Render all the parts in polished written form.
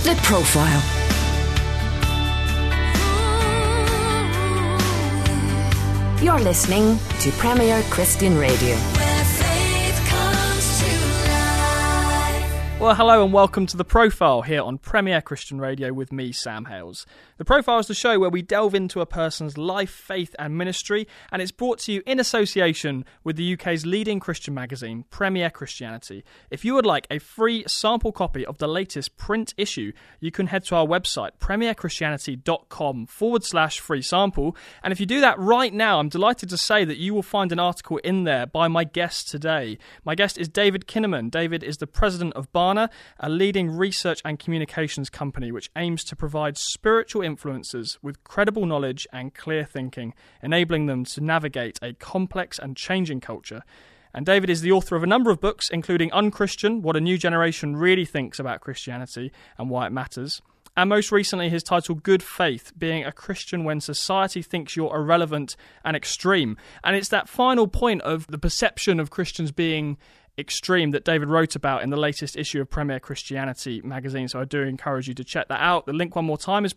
The Profile. You're listening to Premier Christian Radio. Well, hello and welcome to The Profile here on Premier Christian Radio with me, Sam Hales. The Profile is the show where we delve into a person's life, faith and ministry, and it's brought to you in association with the UK's leading Christian magazine, Premier Christianity. If you would like a free sample copy of the latest print issue, you can head to our website, premierchristianity.com/free sample, and if you do that right now, I'm delighted to say that you will find an article in there by my guest today. My guest is David Kinnaman. David is the president of Barna, a leading research and communications company which aims to provide spiritual influencers with credible knowledge and clear thinking, enabling them to navigate a complex and changing culture. And David is the author of a number of books, including Unchristian, What a New Generation Really Thinks About Christianity and Why It Matters. And most recently, his title, Good Faith, Being a Christian When Society Thinks You're Irrelevant and Extreme. And it's that final point of the perception of Christians being extreme that David wrote about in the latest issue of Premier Christianity magazine. So I do encourage you to check that out. The link one more time is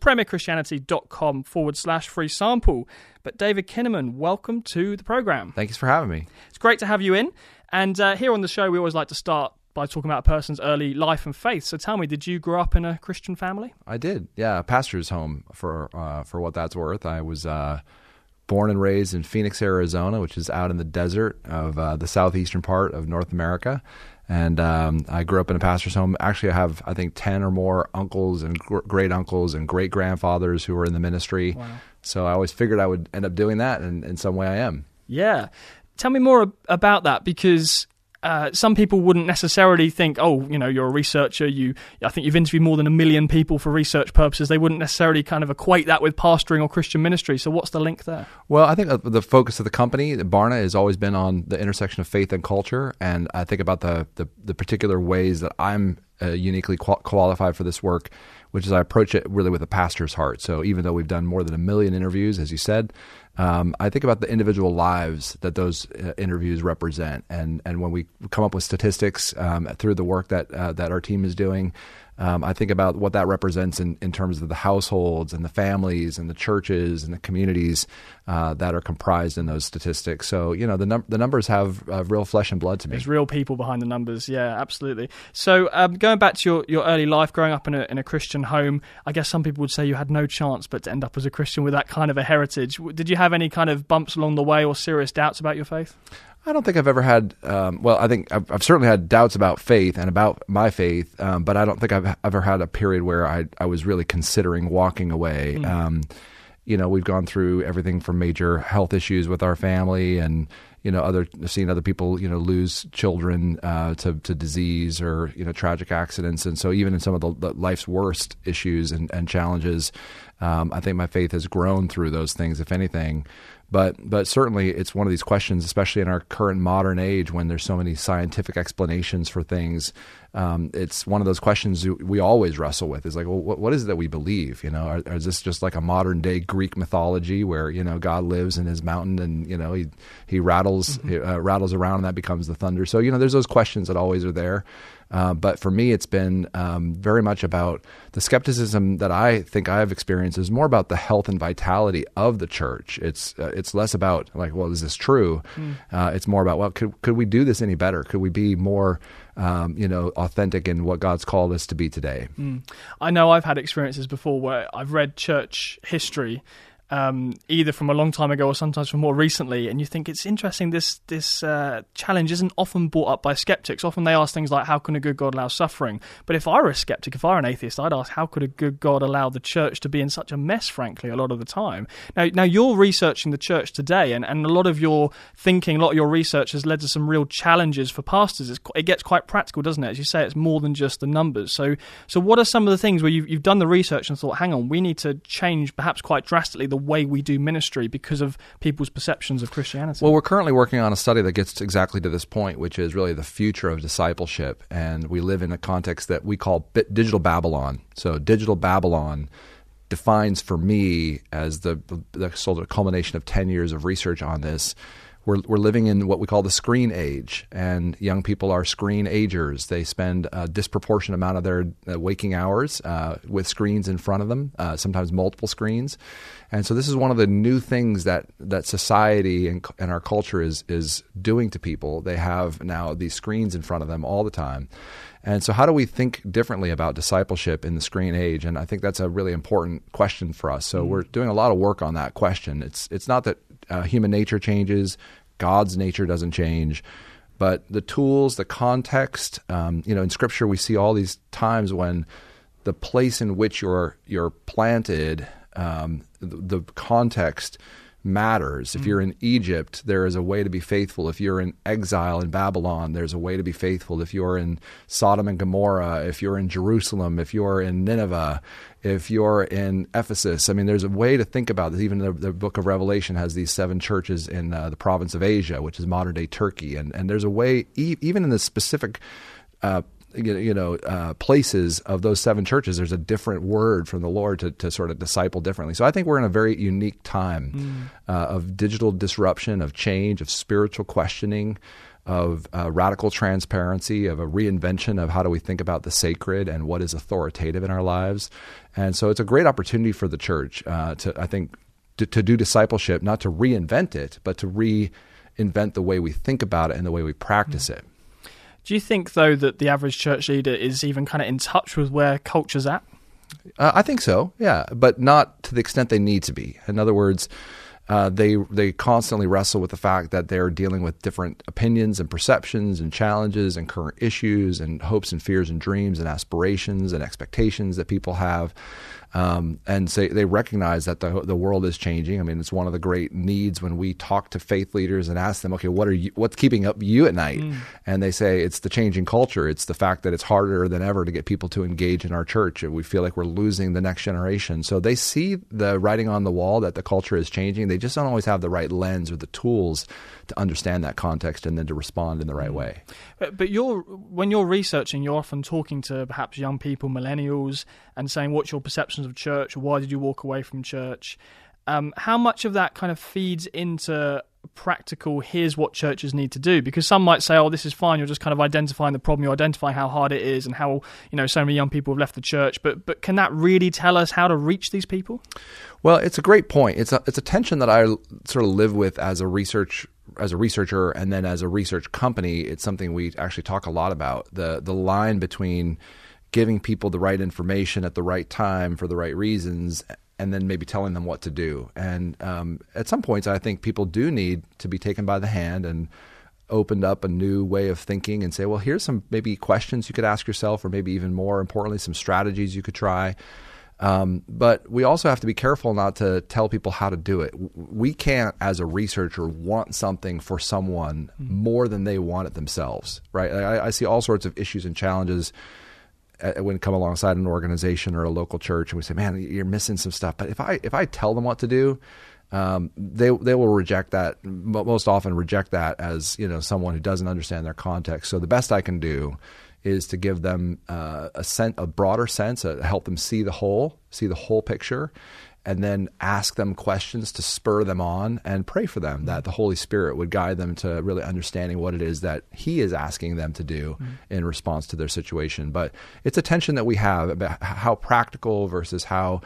premierchristianity.com/free sample. But David Kinnaman, welcome to the program. Thanks for having me. It's great to have you in. And here on the show, we always like to start by talking about a person's early life and faith. So tell me, did you grow up in a Christian family? I did. Yeah, a pastor's home for what that's worth. I was born and raised in Phoenix, Arizona, which is out in the desert of the southeastern part of North America. And I grew up in a pastor's home. Actually, I have, I think, 10 or more uncles and great-uncles and great-grandfathers who were in the ministry. Wow. So I always figured I would end up doing that, and in some way I am. Yeah. Tell me more about that, because some people wouldn't necessarily think, oh, you know, you're a researcher. I think you've interviewed more than 1 million people for research purposes. They wouldn't necessarily kind of equate that with pastoring or Christian ministry. So what's the link there? Well, I think the focus of the company, Barna, has always been on the intersection of faith and culture. And I think about the particular ways that I'm uniquely qualified for this work, which is I approach it really with a pastor's heart. So even though we've done more than 1 million interviews, as you said, I think about the individual lives that those interviews represent, and when we come up with statistics through the work that our team is doing, I think about what that represents in terms of the households and the families and the churches and the communities that are comprised in those statistics. So, you know, the numbers have real flesh and blood to me. There's real people behind the numbers. Yeah, absolutely. So going back to your early life, growing up in a Christian home, I guess some people would say you had no chance but to end up as a Christian with that kind of a heritage. Did you have any kind of bumps along the way or serious doubts about your faith? I don't think I've ever had, I think I've certainly had doubts about faith and about my faith, but I don't think I've ever had a period where I was really considering walking away. You know, we've gone through everything from major health issues with our family and, you know, seeing other people, you know, lose children to disease or, you know, tragic accidents. And so even in some of the life's worst issues and challenges, I think my faith has grown through those things, if anything. But certainly it's one of these questions, especially in our current modern age when there's so many scientific explanations for things. It's one of those questions we always wrestle with. Is like, well, what is it that we believe? You know, is this just like a modern day Greek mythology where, you know, God lives in his mountain and, you know, he rattles rattles around and that becomes the thunder. So, you know, there's those questions that always are there. But for me, it's been very much about the skepticism that I think I've experienced is more about the health and vitality of the church. It's less about like, well, is this true? It's more about, well, could we do this any better? Could we be more authentic in what God's called us to be today? I know I've had experiences before where I've read church history, either from a long time ago or sometimes from more recently, and you think it's interesting, this challenge isn't often brought up by skeptics. Often they ask things like, how can a good God allow suffering? But if I were a skeptic, if I were an atheist, I'd ask, how could a good God allow the church to be in such a mess, frankly, a lot of the time? Now you're researching the church today, and a lot of your thinking, a lot of your research has led to some real challenges for pastors. It gets quite practical, doesn't it? As you say, it's more than just the numbers. So what are some of the things where you've done the research and thought, hang on, we need to change perhaps quite drastically the way we do ministry because of people's perceptions of Christianity? Well, we're currently working on a study that gets exactly to this point, which is really the future of discipleship. And we live in a context that we call digital Babylon. So digital Babylon defines for me as the sort of culmination of 10 years of research on this, we're living in what we call the screen age, and young people are screen agers. They spend a disproportionate amount of their waking hours with screens in front of them, sometimes multiple screens. And so this is one of the new things that society and our culture is doing to people. They have now these screens in front of them all the time. And so how do we think differently about discipleship in the screen age? And I think that's a really important question for us. So we're doing a lot of work on that question. It's not that human nature changes, God's nature doesn't change, but the tools, the context, in Scripture we see all these times when the place in which you're planted, the context matters. If you're in Egypt, there is a way to be faithful. If you're in exile in Babylon, there's a way to be faithful. If you're in Sodom and Gomorrah, if you're in Jerusalem, if you're in Nineveh, if you're in Ephesus, there's a way to think about this. Even the book of Revelation has these 7 churches in the province of Asia, which is modern-day Turkey. And there's a way, even in the specific places of those 7 churches, there's a different word from the Lord to sort of disciple differently. So I think we're in a very unique time of digital disruption, of change, of spiritual questioning, of radical transparency, of a reinvention of how do we think about the sacred and what is authoritative in our lives. And so it's a great opportunity for the church to do discipleship, not to reinvent it, but to reinvent the way we think about it and the way we practice it. Do you think, though, that the average church leader is even kind of in touch with where culture's at? I think so, yeah, but not to the extent they need to be. In other words, they constantly wrestle with the fact that they're dealing with different opinions and perceptions and challenges and current issues and hopes and fears and dreams and aspirations and expectations that people have. And so they recognize that the world is changing. It's one of the great needs when we talk to faith leaders and ask them, okay, what's keeping up you at night? And they say it's the changing culture. It's the fact that it's harder than ever to get people to engage in our church. We feel like we're losing the next generation. So they see the writing on the wall that the culture is changing. They just don't always have the right lens or the tools to understand that context and then to respond in the right way. But when you're researching, you're often talking to perhaps young people, millennials, and saying, what's your perceptions of church? Or why did you walk away from church? How much of that kind of feeds into practical, here's what churches need to do? Because some might say, oh, this is fine. You're just kind of identifying the problem. You're identifying how hard it is and how, so many young people have left the church. But can that really tell us how to reach these people? Well, it's a great point. It's a tension that I sort of live with as a researcher and then as a research company. It's something we actually talk a lot about, the line between giving people the right information at the right time for the right reasons and then maybe telling them what to do. And at some points, I think people do need to be taken by the hand and opened up a new way of thinking and say, well, here's some maybe questions you could ask yourself, or maybe even more importantly, some strategies you could try. But we also have to be careful not to tell people how to do it. We can't, as a researcher, want something for someone more than they want it themselves, right? I see all sorts of issues and challenges when it come alongside an organization or a local church, and we say, man, you're missing some stuff. But if I tell them what to do, they will reject that, most often reject that as someone who doesn't understand their context. So the best I can do is to give them a broader sense, help them see the whole picture, and then ask them questions to spur them on and pray for them that the Holy Spirit would guide them to really understanding what it is that He is asking them to do in response to their situation. But it's a tension that we have about how practical versus how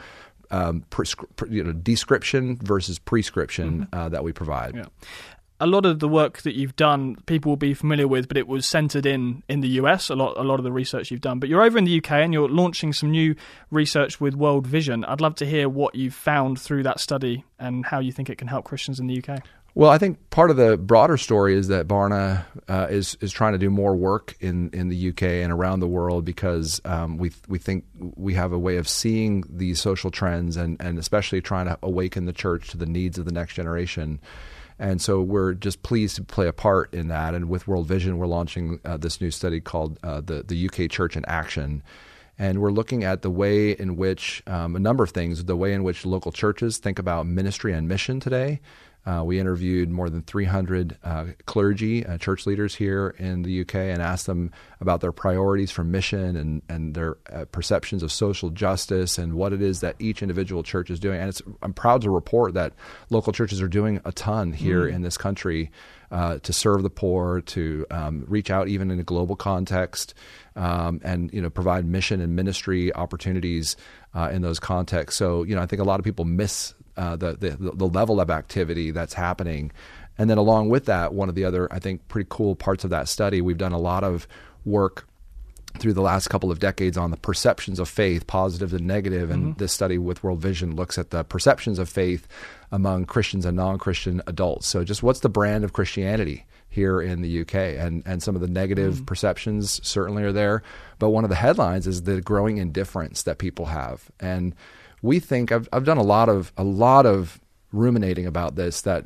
description versus prescription that we provide. Yeah. A lot of the work that you've done, people will be familiar with, but it was centered in the US, a lot of the research you've done. But you're over in the UK and you're launching some new research with World Vision. I'd love to hear what you've found through that study and how you think it can help Christians in the UK. Well, I think part of the broader story is that Barna is trying to do more work in the UK and around the world because we think we have a way of seeing these social trends and especially trying to awaken the church to the needs of the next generation. And so we're just pleased to play a part in that. And with World Vision, we're launching this new study called the UK Church in Action. And we're looking at the way in which, a number of things, the way in which local churches think about ministry and mission today, We interviewed more than 300 clergy, church leaders here in the UK, and asked them about their priorities for mission and their perceptions of social justice and what it is that each individual church is doing. And I'm proud to report that local churches are doing a ton here in this country to serve the poor, to reach out even in a global context, and provide mission and ministry opportunities in those contexts. So I think a lot of people miss the level of activity that's happening. And then along with that, one of the other, I think, pretty cool parts of that study, we've done a lot of work through the last couple of decades on the perceptions of faith, positive and negative. And this study with World Vision looks at the perceptions of faith among Christians and non-Christian adults. So just what's the brand of Christianity here in the UK? And some of the negative perceptions certainly are there. But one of the headlines is the growing indifference that people have. And we think, I've done a lot of ruminating about this, that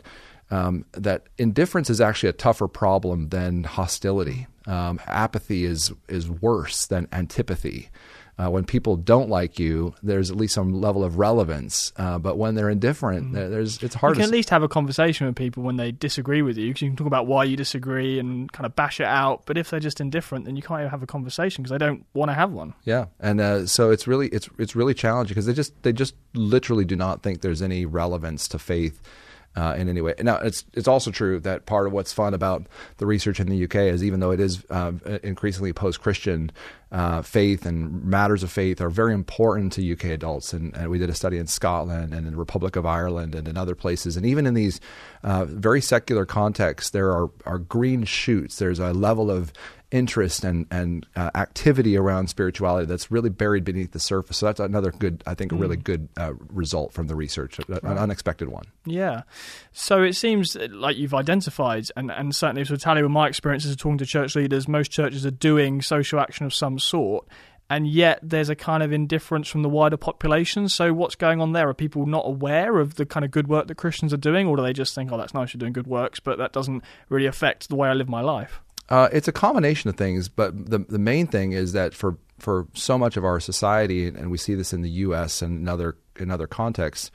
indifference is actually a tougher problem than hostility. Apathy is worse than antipathy. When people don't like you, there's at least some level of relevance. But when they're indifferent, it's hard. You can at least have a conversation with people when they disagree with you, because you can talk about why you disagree and kind of bash it out. But if they're just indifferent, then you can't even have a conversation because they don't want to have one. Yeah, and so it's really challenging because they just literally do not think there's any relevance to faith in any way. Now, it's also true that part of what's fun about the research in the UK is, even though it is increasingly post-Christian, faith and matters of faith are very important to UK adults. And we did a study in Scotland and in the Republic of Ireland and in other places. And even in these very secular contexts, there are green shoots. There's a level of interest and activity around spirituality that's really buried beneath the surface. So that's another good, I think, a really good result from the research, an unexpected one. Yeah. So it seems like you've identified, and certainly to tally with my experiences of talking to church leaders, most churches are doing social action of some sort, and yet there's a kind of indifference from the wider population. So what's going on there? Are people not aware of the kind of good work that Christians are doing, or do they just think, oh, that's nice, you're doing good works, but that doesn't really affect the way I live my life? It's a combination of things, but the main thing is that for so much of our society, and we see this in the U.S. and in other contexts,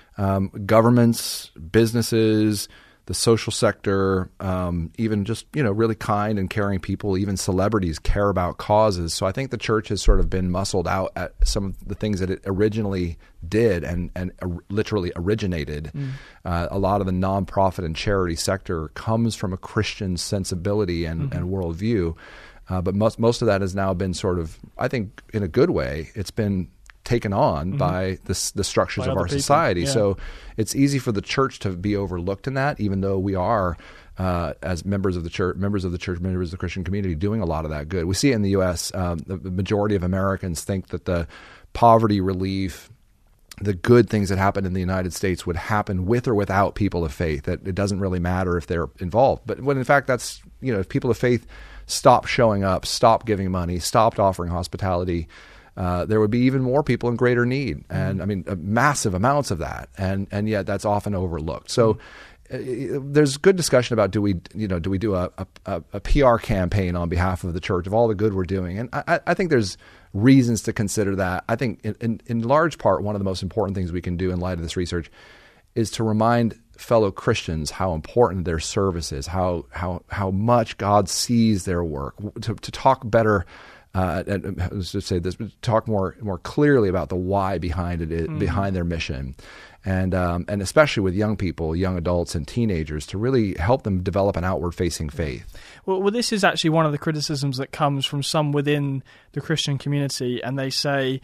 governments, businesses, the social sector, even just really kind and caring people, even celebrities care about causes. So I think the church has sort of been muscled out at some of the things that it originally did and literally originated. A lot of the nonprofit and charity sector comes from a Christian sensibility and worldview, but most of that has now been sort of, I think, in a good way, it's been taken on by the structures of our society. Yeah. So it's easy for the church to be overlooked in that, even though we are, as members of the church, members of the Christian community, doing a lot of that good. We see it in the U.S. The majority of Americans think that the poverty relief, the good things that happen in the United States would happen with or without people of faith, that it doesn't really matter if they're involved. But when in fact that's, if people of faith stopped showing up, stopped giving money, stopped offering hospitality, there would be even more people in greater need, and I mean massive amounts of that, and yet that's often overlooked. So there's good discussion about do we do a PR campaign on behalf of the church of all the good we're doing, and I think there's reasons to consider that. I think in large part one of the most important things we can do in light of this research is to remind fellow Christians how important their service is, how much God sees their work, to talk better. And let's just say this, but talk more clearly about the why behind it, behind their mission, and especially with young people, young adults, and teenagers, to really help them develop an outward-facing faith. Well, this is actually one of the criticisms that comes from some within the Christian community, and they say,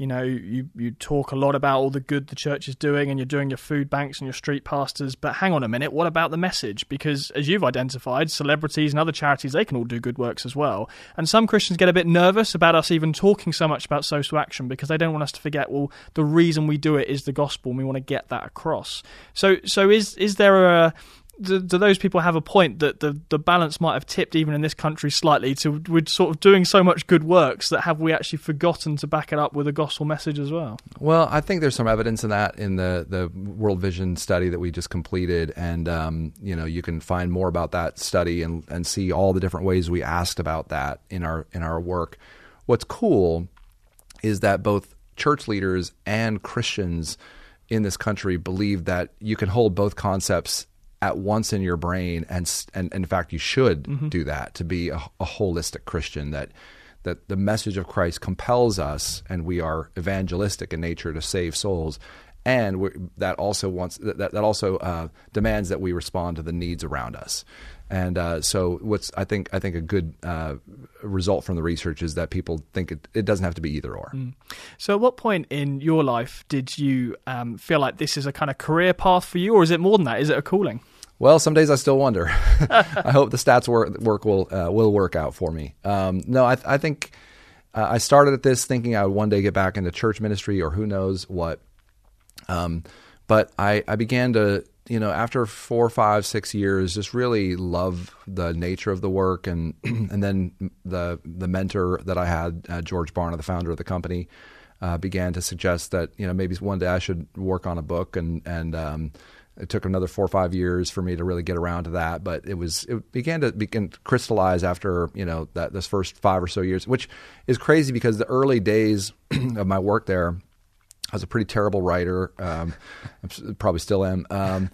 you talk a lot about all the good the church is doing, and you're doing your food banks and your street pastors, but hang on a minute, what about the message? Because as you've identified, celebrities and other charities, they can all do good works as well. And some Christians get a bit nervous about us even talking so much about social action because they don't want us to forget, well, the reason we do it is the gospel, and we want to get that across. So is there do those people have a point that the balance might have tipped even in this country slightly with sort of doing so much good works that have we actually forgotten to back it up with a gospel message as well? Well, I think there's some evidence in that in the World Vision study that we just completed, and you can find more about that study and see all the different ways we asked about that in our work. What's cool is that both church leaders and Christians in this country believe that you can hold both concepts at once in your brain, and in fact you should do that to be a holistic Christian, that the message of Christ compels us, and we are evangelistic in nature to save souls, and that also demands that we respond to the needs around us. And so what's I think a good result from the research is that people think it doesn't have to be either or. So at what point in your life did you feel like this is a kind of career path for you, or is it more than that? Is it a calling? Well, some days I still wonder. I hope the stats work will work out for me. No, I think I started at this thinking I would one day get back into church ministry, or who knows what. But I began to, after 4, 5, 6 years, just really love the nature of the work, and then the mentor that I had, George Barna, the founder of the company, began to suggest that maybe one day I should work on a book, and it took another 4 or 5 years for me to really get around to that, but it began to crystallize after this first 5 or so years, which is crazy because the early days of my work there, I was a pretty terrible writer. I probably still am.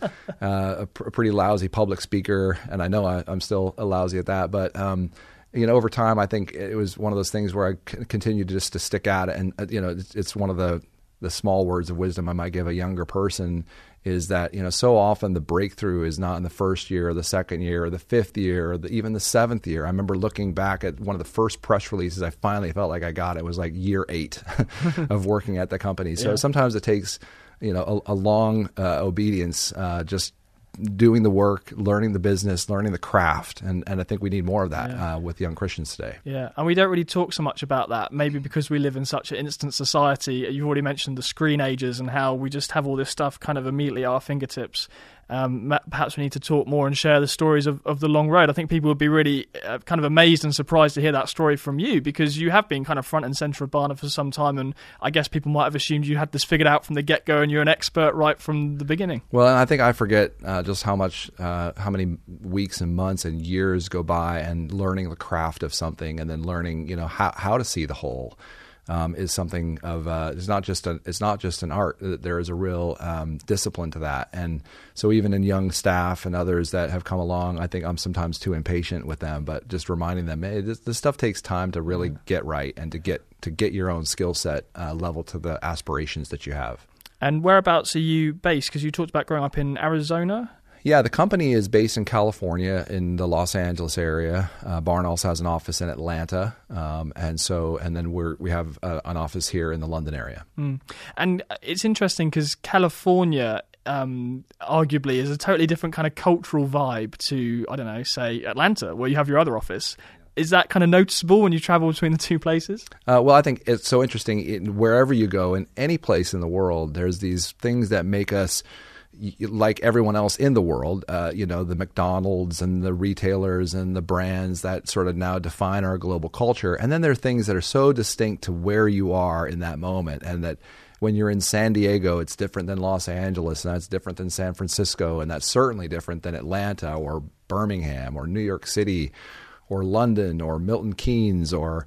A pretty lousy public speaker, and I know I'm still lousy at that. But over time, I think it was one of those things where I continued just to stick at it. And it's one of the small words of wisdom I might give a younger person is that so often the breakthrough is not in the first year or the second year or the fifth year or even the seventh year. I remember looking back at one of the first press releases I finally felt like I got. It was like year 8 of working at the company. So sometimes it takes a long obedience, just doing the work, learning the business, learning the craft. And I think we need more of that with young Christians today. Yeah, and we don't really talk so much about that, maybe because we live in such an instant society. You've already mentioned the screen ages and how we just have all this stuff kind of immediately at our fingertips. Perhaps we need to talk more and share the stories of the long road. I think people would be really kind of amazed and surprised to hear that story from you, because you have been kind of front and center of Barna for some time, and I guess people might have assumed you had this figured out from the get-go and you're an expert right from the beginning. Well, and I think I forget just how many weeks and months and years go by and learning the craft of something, and then learning how to see the whole. Is something of it's not just an art. There is a real discipline to that, and so even in young staff and others that have come along, I think I'm sometimes too impatient with them. But just reminding them, hey, this stuff takes time to really get right, and to get your own skill set level to the aspirations that you have. And whereabouts are you based? Because you talked about growing up in Arizona. Yeah, the company is based in California, in the Los Angeles area. Barna also has an office in Atlanta, and then we have an office here in the London area. And it's interesting because California arguably is a totally different kind of cultural vibe to, I don't know, say Atlanta, where you have your other office. Is that kind of noticeable when you travel between the two places? Well, I think it's so interesting. Wherever you go, in any place in the world, there's these things that make us like everyone else in the world, the McDonald's and the retailers and the brands that sort of now define our global culture. And then there are things that are so distinct to where you are in that moment, and that when you're in San Diego, it's different than Los Angeles, and that's different than San Francisco, and that's certainly different than Atlanta or Birmingham or New York City or London or Milton Keynes or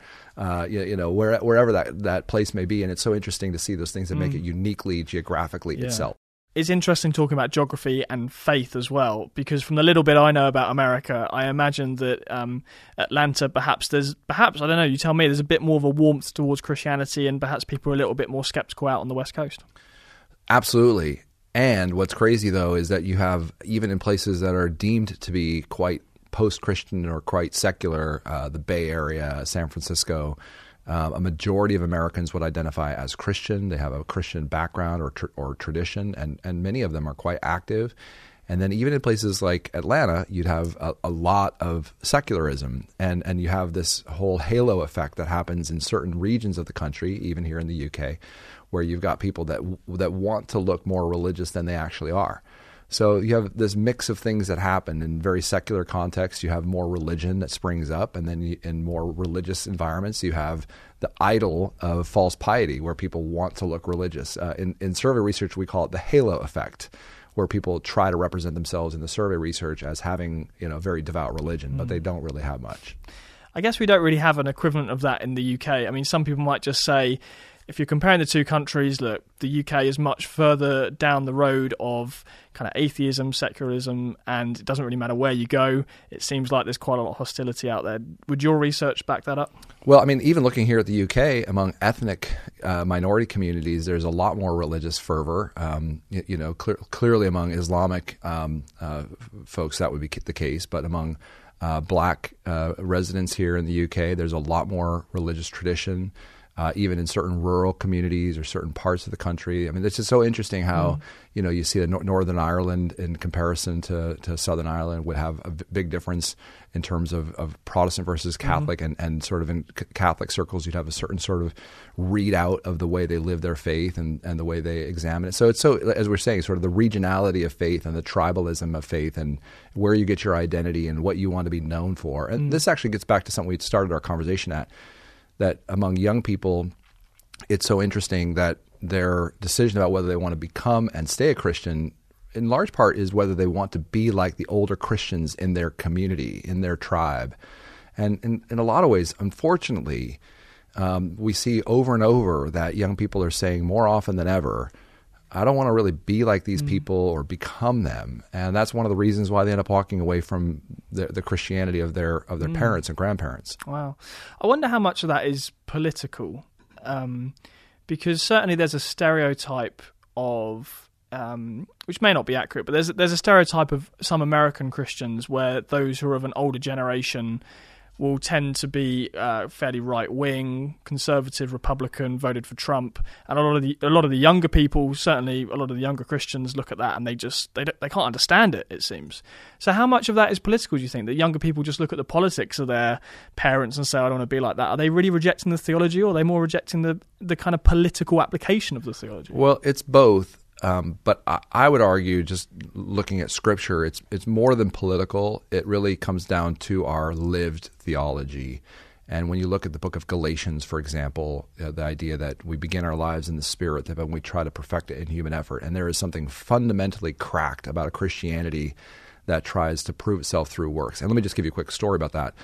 wherever that place may be. And it's so interesting to see those things that make it uniquely geographically itself. It's interesting talking about geography and faith as well, because from the little bit I know about America, I imagine that Atlanta, perhaps, I don't know, you tell me, there's a bit more of a warmth towards Christianity, and perhaps people are a little bit more skeptical out on the West Coast. Absolutely. And what's crazy, though, is that you have, even in places that are deemed to be quite post-Christian or quite secular, the Bay Area, San Francisco, a majority of Americans would identify as Christian. They have a Christian background or tradition, and many of them are quite active. And then even in places like Atlanta, you'd have a lot of secularism, and you have this whole halo effect that happens in certain regions of the country, even here in the UK, where you've got people that want to look more religious than they actually are. So you have this mix of things that happen in very secular contexts. You have more religion that springs up, and then in more religious environments, you have the idol of false piety, where people want to look religious. In survey research, we call it the halo effect, where people try to represent themselves in the survey research as having a very devout religion, but they don't really have much. I guess we don't really have an equivalent of that in the UK. I mean, some people might just say, if you're comparing the two countries, look, the UK is much further down the road of kind of atheism, secularism, and it doesn't really matter where you go. It seems like there's quite a lot of hostility out there. Would your research back that up? Well, I mean, even looking here at the UK, among ethnic minority communities, there's a lot more religious fervor. Clearly among Islamic folks, that would be the case, but among black residents here in the UK, there's a lot more religious tradition. Even in certain rural communities or certain parts of the country. I mean, it's just so interesting how, you see that Northern Ireland in comparison to Southern Ireland would have a big difference in terms of Protestant versus Catholic, and sort of in Catholic circles, you'd have a certain sort of readout of the way they live their faith and the way they examine it. So it's so, as we're saying, sort of the regionality of faith and the tribalism of faith and where you get your identity and what you want to be known for. And this actually gets back to something we started our conversation at, that among young people, it's so interesting that their decision about whether they want to become and stay a Christian, in large part, is whether they want to be like the older Christians in their community, in their tribe. And in a lot of ways, unfortunately, we see over and over that young people are saying more often than ever, I don't want to really be like these people or become them. And that's one of the reasons why they end up walking away from the Christianity of their parents and grandparents. Wow. I wonder how much of that is political, because certainly there's a stereotype of, which may not be accurate, but there's a stereotype of some American Christians where those who are of an older generation will tend to be fairly right-wing, conservative, Republican, voted for Trump, and a lot of the younger people, certainly a lot of the younger Christians, look at that and they can't understand it. It seems. So, how much of that is political? Do you think that younger people just look at the politics of their parents and say, "I don't want to be like that"? Are they really rejecting the theology, or are they more rejecting the kind of political application of the theology? Well, it's both. But I would argue, just looking at Scripture, it's more than political. It really comes down to our lived theology. And when you look at the book of Galatians, for example, the idea that we begin our lives in the Spirit, that when we try to perfect it in human effort, and there is something fundamentally cracked about a Christianity that tries to prove itself through works. And let me just give you a quick story about that.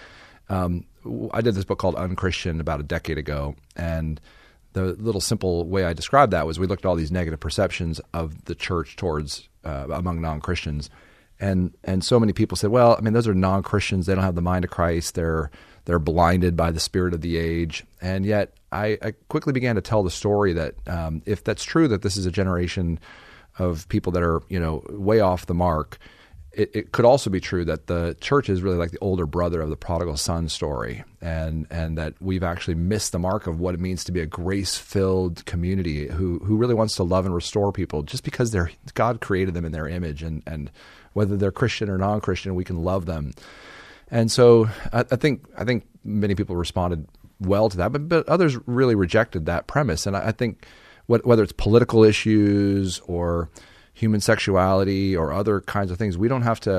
I did this book called Unchristian about a decade ago, and the little simple way I described that was we looked at all these negative perceptions of the church towards among non-Christians, and so many people said, well, I mean, those are non-Christians. They don't have the mind of Christ. They're blinded by the spirit of the age. And yet I quickly began to tell the story that if that's true, that this is a generation of people that are way off the mark, it could also be true that the church is really like the older brother of the prodigal son story, and that we've actually missed the mark of what it means to be a grace-filled community who really wants to love and restore people just because God created them in their image, and whether they're Christian or non-Christian, we can love them. And so I think many people responded well to that, but others really rejected that premise. And I think whether it's political issues or human sexuality or other kinds of things, we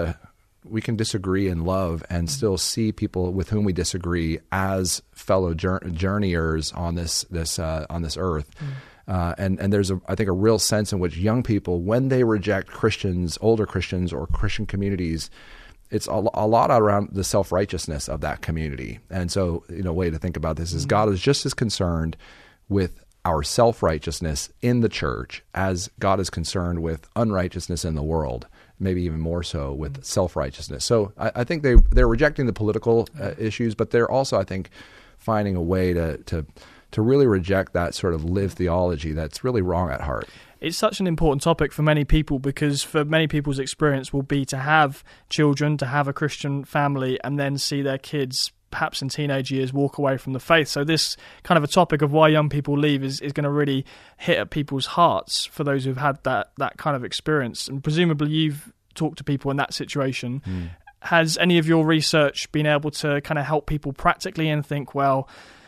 can disagree in love and still see people with whom we disagree as fellow journeyers on this earth. And there's I think a real sense in which young people, when they reject Christians, older Christians or Christian communities, it's a lot around the self-righteousness of that community. And so, a way to think about this is God is just as concerned with our self-righteousness in the church as God is concerned with unrighteousness in the world, maybe even more so with self-righteousness. So I think they're rejecting the political issues, but they're also, I think, finding a way to really reject that sort of lived theology that's really wrong at heart. It's such an important topic for many people, because for many people's experience will be to have children, to have a Christian family, and then see their kids perhaps in teenage years walk away from the faith. So this kind of a topic of why young people leave is going to really hit at people's hearts for those who've had that kind of experience. And presumably you've talked to people in that situation. Has any of your research been able to kind of help people practically and think, well,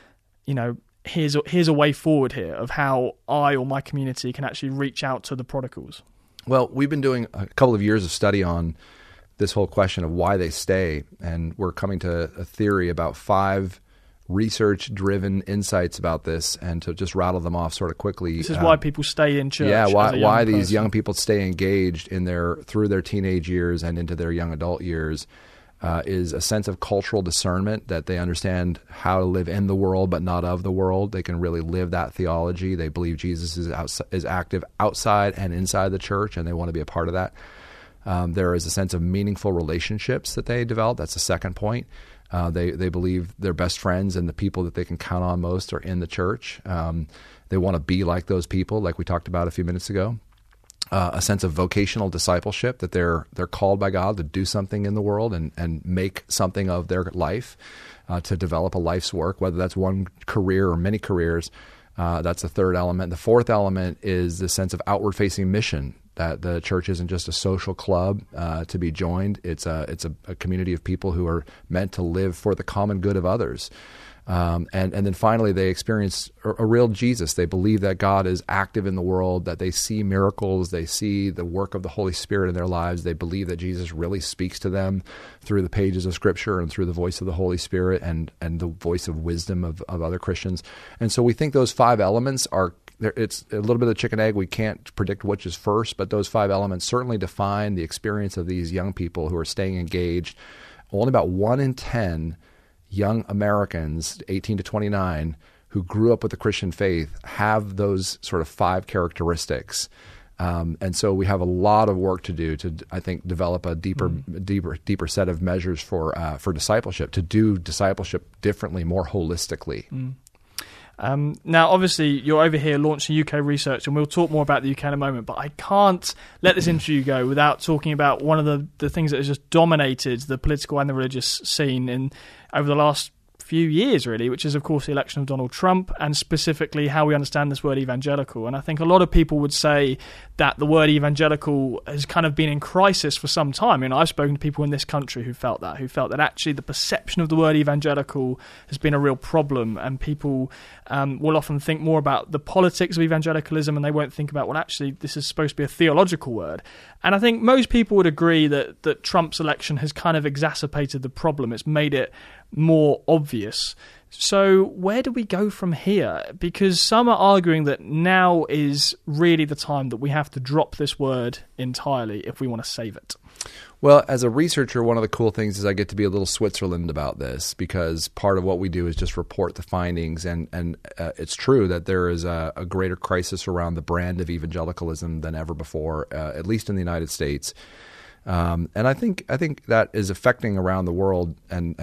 here's a way forward here of how I or my community can actually reach out to the prodigals? Well, we've been doing a couple of years of study on this whole question of why they stay, and we're coming to a theory about 5 research-driven insights about this, and to just rattle them off sort of quickly. This is why people stay in church. Yeah, why these young people stay engaged through their teenage years and into their young adult years. is a sense of cultural discernment, that they understand how to live in the world but not of the world. They can really live that theology. They believe Jesus is active outside and inside the church, and they want to be a part of that. There is a sense of meaningful relationships that they develop. That's the second point. They believe their best friends and the people that they can count on most are in the church. They want to be like those people, like we talked about a few minutes ago. A sense of vocational discipleship, that they're called by God to do something in the world and make something of their life, to develop a life's work, whether that's one career or many careers. That's the third element. The fourth element is the sense of outward-facing mission, that the church isn't just a social club to be joined. It's a community of people who are meant to live for the common good of others. And then finally, they experience a real Jesus. They believe that God is active in the world, that they see miracles, they see the work of the Holy Spirit in their lives. They believe that Jesus really speaks to them through the pages of Scripture and through the voice of the Holy Spirit and the voice of wisdom of other Christians. And so we think those five elements are, it's a little bit of the chicken egg. We can't predict which is first, but those five elements certainly define the experience of these young people who are staying engaged. Only about 1 in 10 young Americans, 18 to 29, who grew up with the Christian faith have those sort of five characteristics. And so we have a lot of work to do to, I think, develop a deeper set of measures for discipleship, to do discipleship differently, more holistically. Now, obviously, you're over here launching UK research, and we'll talk more about the UK in a moment, but I can't let this interview go without talking about one of the things that has just dominated the political and the religious scene over the last few years, really, which is, of course, the election of Donald Trump, and specifically how we understand this word evangelical. And I think a lot of people would say that the word evangelical has kind of been in crisis for some time. I've spoken to people in this country who felt that actually the perception of the word evangelical has been a real problem, and people will often think more about the politics of evangelicalism, and they won't think about, well, actually, this is supposed to be a theological word. And I think most people would agree that Trump's election has kind of exacerbated the problem. It's made it more obvious. So where do we go from here? Because some are arguing that now is really the time that we have to drop this word entirely if we want to save it. Well, as a researcher, one of the cool things is I get to be a little Switzerland about this, because part of what we do is just report the findings. And it's true that there is a greater crisis around the brand of evangelicalism than ever before, at least in the United States. And I think that is affecting around the world, and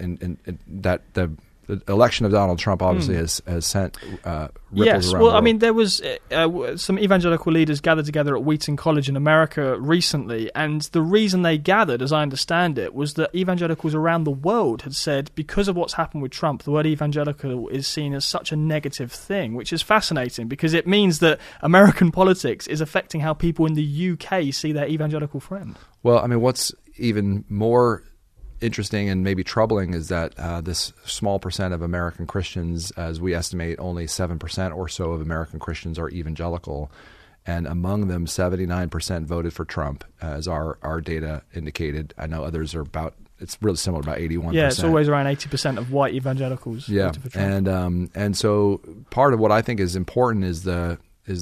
that the election of Donald Trump obviously has sent ripples around the world. There was some evangelical leaders gathered together at Wheaton College in America recently, and the reason they gathered, as I understand it, was that evangelicals around the world had said, because of what's happened with Trump, the word evangelical is seen as such a negative thing, which is fascinating because it means that American politics is affecting how people in the UK see their evangelical friend. Well, what's even more interesting and maybe troubling is that this small percent of American Christians, as we estimate, only 7% or so of American Christians are evangelical, and among them 79% voted for Trump, as our data indicated. I know others are about, it's really similar, about 81%. Yeah, it's always around 80% of white evangelicals voted for Trump. And so part of what I think is important is the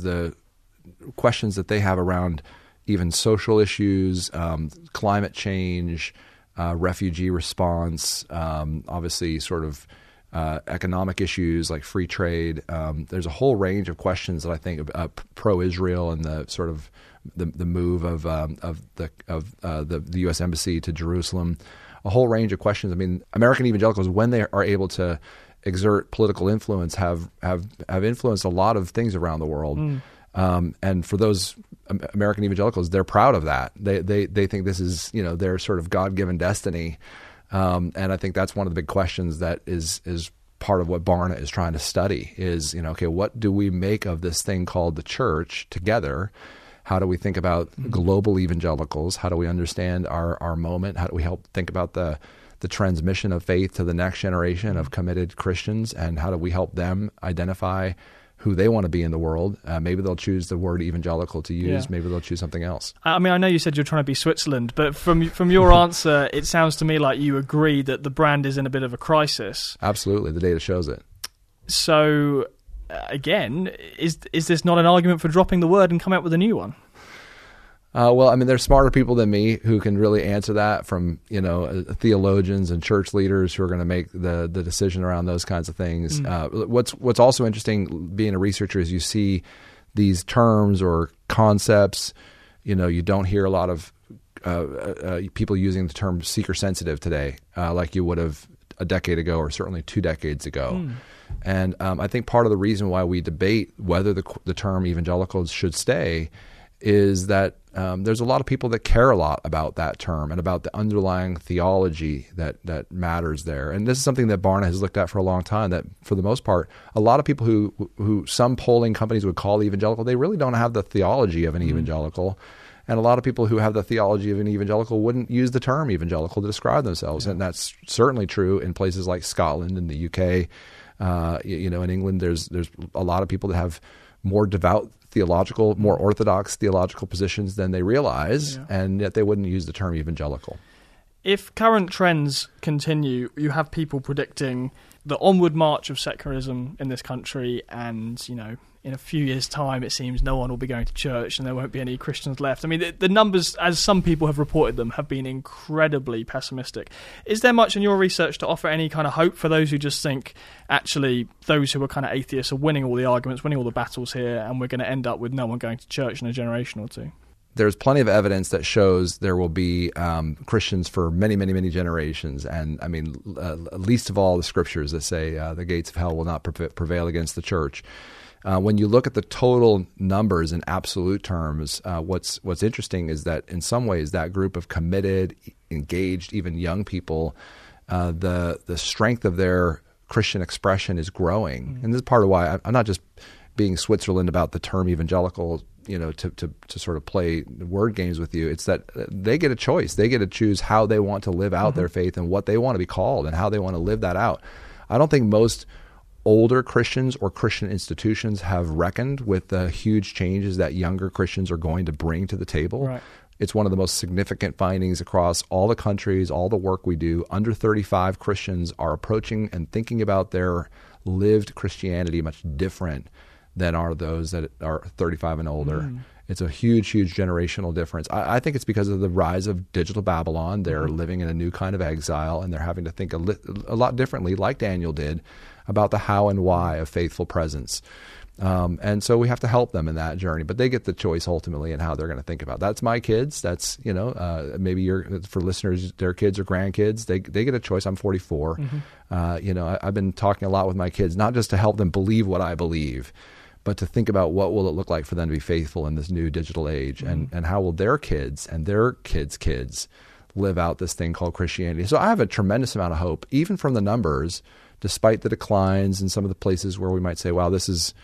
questions that they have around even social issues, climate change, refugee response, obviously sort of economic issues like free trade. There's a whole range of questions that I think pro-Israel and the sort of the move of the U.S. Embassy to Jerusalem. A whole range of questions. American evangelicals, when they are able to exert political influence, have influenced a lot of things around the world. And for those American evangelicals, they're proud of that. They think this is their sort of God-given destiny, and I think that's one of the big questions that is part of what Barna is trying to study. Is what do we make of this thing called the church together? How do we think about global evangelicals? How do we understand our moment? How do we help think about the transmission of faith to the next generation of committed Christians? And how do we help them identify who they want to be in the world? Maybe they'll choose the word evangelical to use. Yeah. Maybe they'll choose something else. I know you said you're trying to be Switzerland, but from your answer, it sounds to me like you agree that the brand is in a bit of a crisis. Absolutely. The data shows it. So, again, is this not an argument for dropping the word and coming up with a new one? Well, I mean, there's smarter people than me who can really answer that, from theologians and church leaders who are going to make the decision around those kinds of things. What's also interesting being a researcher is you see these terms or concepts. You don't hear a lot of people using the term seeker sensitive today, like you would have a decade ago or certainly 2 decades ago. And I think part of the reason why we debate whether the term evangelicals should stay is that there's a lot of people that care a lot about that term and about the underlying theology that matters there. And this is something that Barna has looked at for a long time, that for the most part, a lot of people who some polling companies would call evangelical, they really don't have the theology of an evangelical. And a lot of people who have the theology of an evangelical wouldn't use the term evangelical to describe themselves. And that's certainly true in places like Scotland and the UK. In England, there's a lot of people that have more devout theological, more orthodox theological positions than they realize, and yet they wouldn't use the term evangelical. If current trends continue, you have people predicting the onward march of secularism in this country, and in a few years' time, it seems no one will be going to church and there won't be any Christians left. I mean, the numbers, as some people have reported them, have been incredibly pessimistic. Is there much in your research to offer any kind of hope for those who just think, actually, those who are kind of atheists are winning all the arguments, winning all the battles here, and we're going to end up with no one going to church in a generation or two? There's plenty of evidence that shows there will be Christians for many, many, many generations. And I mean, least of all the scriptures that say the gates of hell will not prevail against the church. When you look at the total numbers in absolute terms, what's interesting is that in some ways that group of committed, engaged, even young people, the strength of their Christian expression is growing. And this is part of why I'm not just being Switzerland about the term evangelical, to sort of play word games with you. It's that they get a choice. They get to choose how they want to live out their faith and what they want to be called and how they want to live that out. I don't think most older Christians or Christian institutions have reckoned with the huge changes that younger Christians are going to bring to the table. Right. It's one of the most significant findings across all the countries, all the work we do. Under 35 Christians are approaching and thinking about their lived Christianity much different than are those that are 35 and older. It's a huge, huge generational difference. I think it's because of the rise of digital Babylon. They're living in a new kind of exile, and they're having to think a lot differently, like Daniel did, about the how and why of faithful presence. And so we have to help them in that journey. But they get the choice ultimately in how they're going to think about it. That's my kids. That's, maybe for listeners, their kids or grandkids, they get a choice. I'm 44. I've been talking a lot with my kids, not just to help them believe what I believe, but to think about what will it look like for them to be faithful in this new digital age, and how will their kids and their kids' live out this thing called Christianity. So I have a tremendous amount of hope, even from the numbers, despite the declines in some of the places where we might say, wow, this is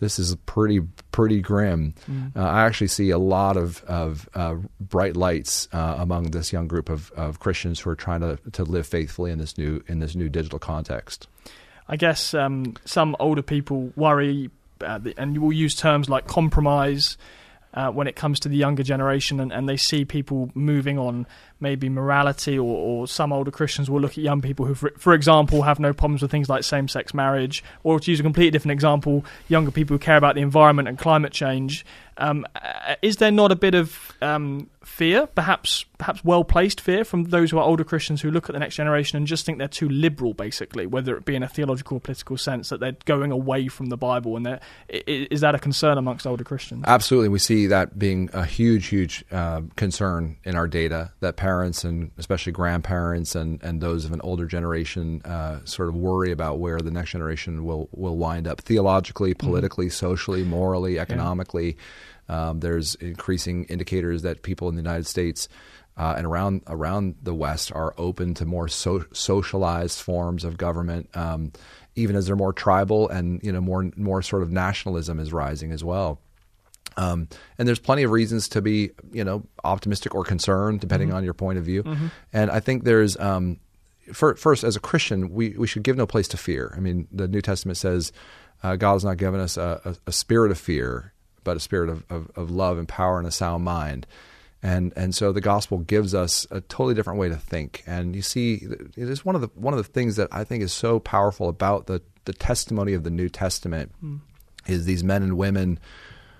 pretty grim. I actually see a lot of bright lights among this young group of Christians who are trying to live faithfully in this new digital context. I guess some older people worry, and you will use terms like compromise when it comes to the younger generation, and they see people moving on maybe morality, or some older Christians will look at young people who, for example, have no problems with things like same-sex marriage, or to use a completely different example, younger people who care about the environment and climate change. Is there not a bit of fear, perhaps well-placed fear, from those who are older Christians who look at the next generation and just think they're too liberal, basically, whether it be in a theological or political sense, that they're going away from the Bible? And is that a concern amongst older Christians? Absolutely. We see that being a huge, huge concern in our data, that parents and especially grandparents and those of an older generation sort of worry about where the next generation will wind up theologically, politically, socially, morally, economically. There's increasing indicators that people in the United States and around the West are open to more socialized forms of government, even as they're more tribal, and more sort of nationalism is rising as well. And there's plenty of reasons to be optimistic or concerned, depending on your point of view. And I think there's first, as a Christian, we should give no place to fear. I mean, the New Testament says God has not given us a spirit of fear, but a spirit of love and power and a sound mind. And so the gospel gives us a totally different way to think. And you see, it is one of the things that I think is so powerful about the testimony of the New Testament is these men and women,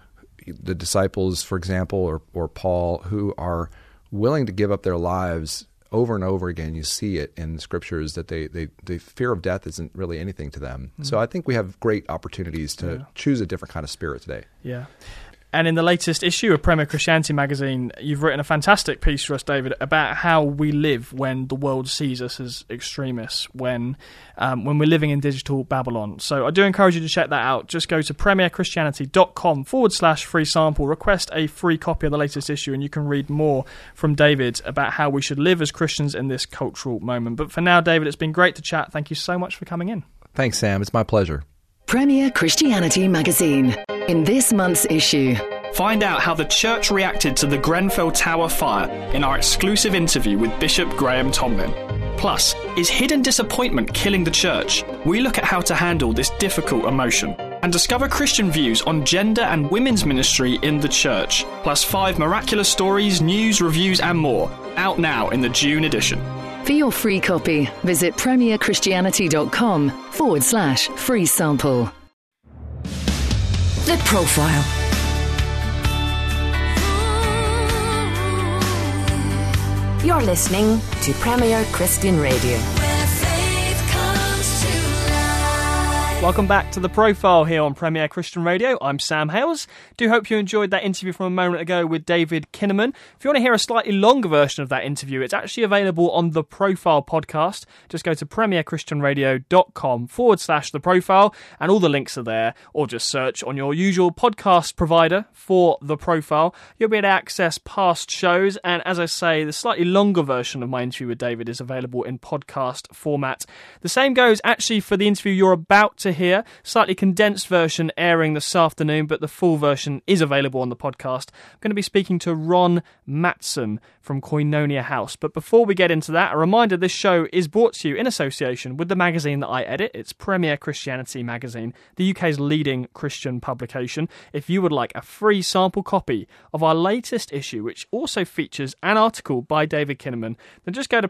the disciples, for example, or Paul, who are willing to give up their lives over and over again. You see it in scriptures that the fear of death isn't really anything to them. So I think we have great opportunities to choose a different kind of spirit today. Yeah. And in the latest issue of Premier Christianity magazine, you've written a fantastic piece for us, David, about how we live when the world sees us as extremists, when we're living in digital Babylon. So I do encourage you to check that out. Just go to premierchristianity.com/free sample, request a free copy of the latest issue, and you can read more from David about how we should live as Christians in this cultural moment. But for now, David, it's been great to chat. Thank you so much for coming in. Thanks, Sam. It's my pleasure. Premier Christianity magazine. In this month's issue, find out how the church reacted to the Grenfell Tower fire in our exclusive interview with Bishop Graham Tomlin. Plus, is hidden disappointment killing the church? We look at how to handle this difficult emotion and discover Christian views on gender and women's ministry in the church. Plus 5 miraculous stories, news, reviews and more. Out now in the June edition. for your free copy, visit premierchristianity.com/free sample. The Profile. You're listening to Premier Christian Radio. Welcome back to The Profile here on Premier Christian Radio. I'm Sam Hales. Do hope you enjoyed that interview from a moment ago with David Kinnaman. If you want to hear a slightly longer version of that interview, it's actually available on The Profile podcast. Just go to premierchristianradio.com/The Profile and all the links are there, or just search on your usual podcast provider for The Profile. You'll be able to access past shows, and as I say, the slightly longer version of my interview with David is available in podcast format. The same goes actually for the interview you're about to hear, slightly condensed version airing this afternoon, but the full version is available on the podcast. I'm going to be speaking to Ron Matson from Koinonia House. But before we get into that, a reminder this show is brought to you in association with the magazine that I edit. It's Premier Christianity magazine, the UK's leading Christian publication. If you would like a free sample copy of our latest issue, which also features an article by David Kinnaman, then just go to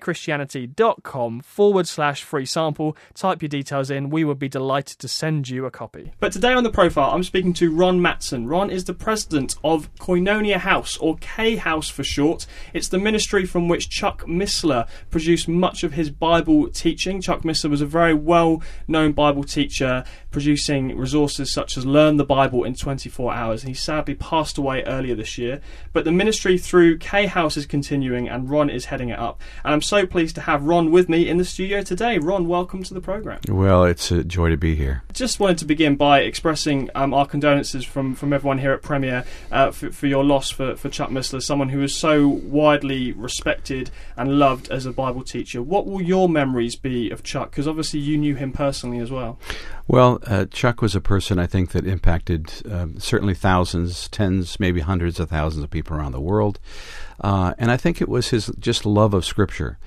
premierchristianity.com/free sample, type your details in, we would be delighted to send you a copy. But today on The Profile, I'm speaking to Ron Matson. Ron is the president of Koinonia House, or K House for short. It's the ministry from which Chuck Missler produced much of his Bible teaching. Chuck Missler was a very well-known Bible teacher, producing resources such as Learn the Bible in 24 Hours. He sadly passed away earlier this year. But the ministry through K House is continuing, and Ron is heading it up. And I'm so pleased to have Ron with me in the studio today. Ron, welcome to the programme. Well, it's a joy to be here. Just wanted to begin by expressing our condolences from everyone here at Premier for your loss for Chuck Missler, someone who was so widely respected and loved as a Bible teacher. What will your memories be of Chuck? Because obviously you knew him personally as well. Well, Chuck was a person, I think, that impacted certainly thousands, tens, maybe hundreds of thousands of people around the world. And I think it was his just love of Scripture.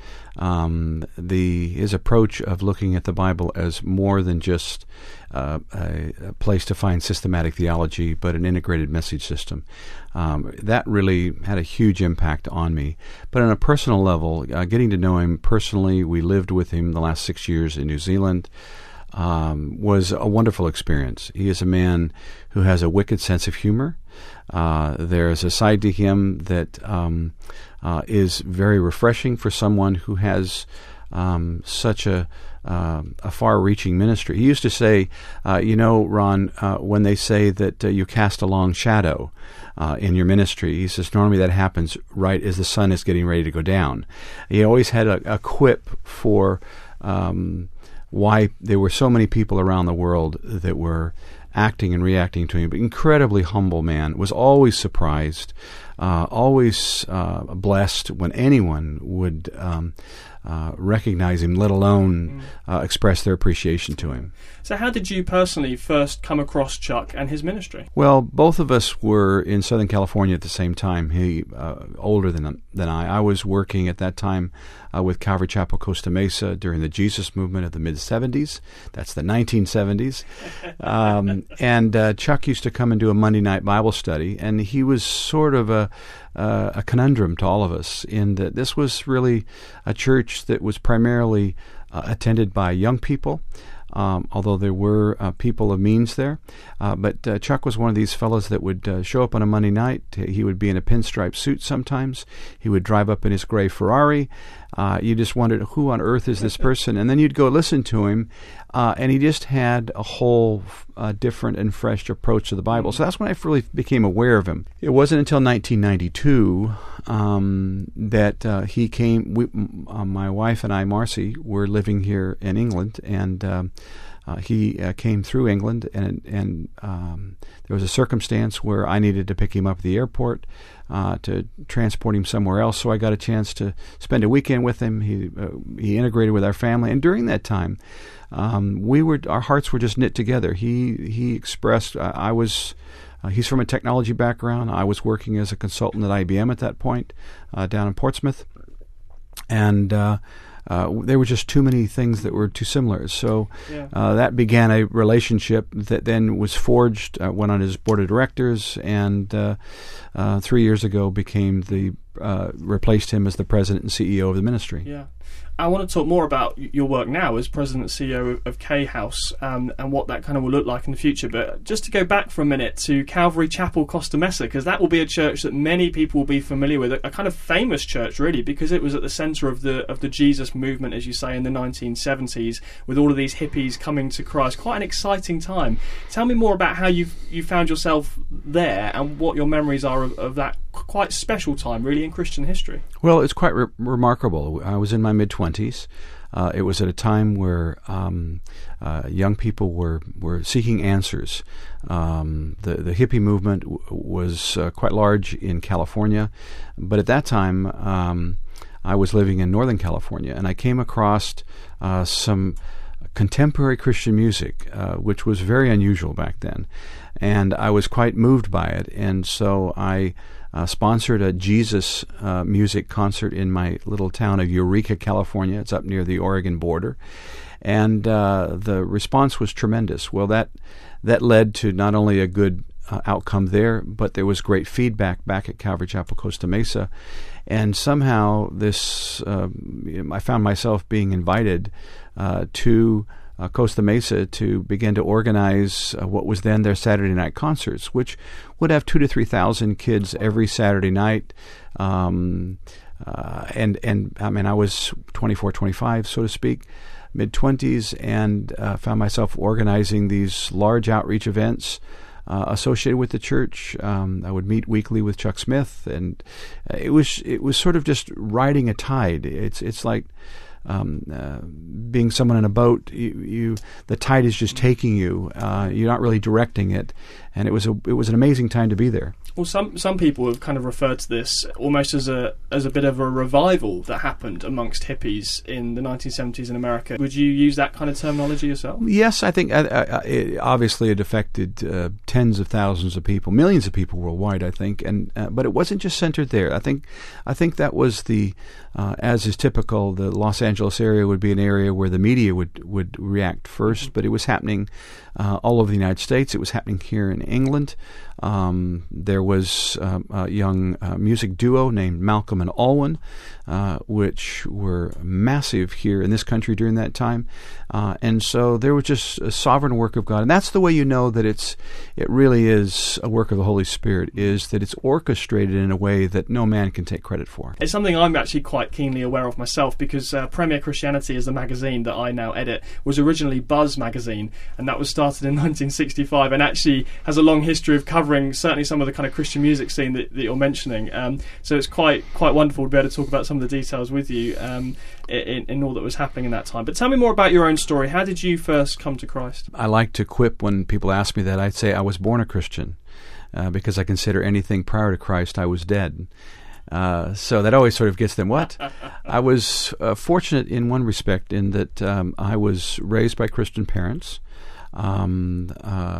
His approach of looking at the Bible as more than just a place to find systematic theology, but an integrated message system. That really had a huge impact on me. But on a personal level, getting to know him personally, we lived with him the last 6 years in New Zealand, was a wonderful experience. He is a man who has a wicked sense of humor. There's a side to him that is very refreshing for someone who has such a far-reaching ministry. He used to say, Ron, when they say that you cast a long shadow in your ministry, he says, normally that happens right as the sun is getting ready to go down. He always had a quip for why there were so many people around the world that were acting and reacting to him. But incredibly humble man, was always surprised, always blessed when anyone would recognize him, let alone express their appreciation to him. So how did you personally first come across Chuck and his ministry? Well, both of us were in Southern California at the same time. He older than I. I was working at that time with Calvary Chapel Costa Mesa during the Jesus movement of the mid-'70s. That's the 1970s. And Chuck used to come and do a Monday night Bible study, and he was sort of a conundrum to all of us in that this was really a church that was primarily attended by young people. although there were people of means there. But Chuck was one of these fellows that would show up on a Monday night. He would be in a pinstripe suit sometimes. He would drive up in his gray Ferrari. You just wondered, who on earth is this person? And then you'd go listen to him, and he just had a whole different and fresh approach to the Bible. So that's when I really became aware of him. It wasn't until 1992 that he came. My wife and I, Marcy, were living here in England, and he came through England, and there was a circumstance where I needed to pick him up at the airport to transport him somewhere else. So I got a chance to spend a weekend with him. He integrated with our family, and during that time, our hearts were just knit together. He expressed. He's from a technology background. I was working as a consultant at IBM at that point down in Portsmouth, and there were just too many things that were too similar. So that began a relationship that then was forged, went on his board of directors, and 3 years ago replaced him as the president and CEO of the ministry. Yeah. I want to talk more about your work now as President and CEO of K House and what that kind of will look like in the future. But just to go back for a minute to Calvary Chapel, Costa Mesa, because that will be a church that many people will be familiar with, a kind of famous church, really, because it was at the centre of the Jesus movement, as you say, in the 1970s, with all of these hippies coming to Christ. Quite an exciting time. Tell me more about how you found yourself there and what your memories are of that quite special time, really, in Christian history. Well, it's quite remarkable. I was in my mid-20s. It was at a time where young people were seeking answers. The hippie movement was quite large in California, but at that time I was living in Northern California, and I came across some contemporary Christian music, which was very unusual back then, and I was quite moved by it, and so I sponsored a Jesus music concert in my little town of Eureka, California. It's up near the Oregon border. And the response was tremendous. Well, that led to not only a good outcome there, but there was great feedback back at Calvary Chapel, Costa Mesa. And somehow I found myself being invited to Costa Mesa to begin to organize what was then their Saturday night concerts, which would have 2,000 to 3,000 kids every Saturday night. And I mean, I was 24, 25, so to speak, mid-20s, and found myself organizing these large outreach events associated with the church. I would meet weekly with Chuck Smith, and it was sort of just riding a tide. It's like being someone in a boat. The tide is just taking you. You're not really directing it, and it was an amazing time to be there. Well, some people have kind of referred to this almost as a bit of a revival that happened amongst hippies in the 1970s in America. Would you use that kind of terminology yourself? Yes, I think obviously it affected tens of thousands of people, millions of people worldwide, I think, and but it wasn't just centered there. I think that was as is typical, the Los Angeles area would be an area where the media would react first, but it was happening all over the United States. It was happening here in England. There was a young music duo named Malcolm and Alwyn, which were massive here in this country during that time. And so there was just a sovereign work of God. And that's the way you know that it really is a work of the Holy Spirit, is that it's orchestrated in a way that no man can take credit for. It's something I'm actually quite keenly aware of myself, because Premier Christianity, as the magazine that I now edit, was originally Buzz magazine, and that was started in 1965 and actually has a long history of covering certainly some of the kind of Christian music scene that you're mentioning. So it's quite wonderful to be able to talk about some of the details with you in all that was happening in that time. But tell me more about your own story. How did you first come to Christ? I like to quip when people ask me that. I'd say I was born a Christian because I consider anything prior to Christ I was dead. So that always sort of gets them, what? I was fortunate in one respect in that I was raised by Christian parents. And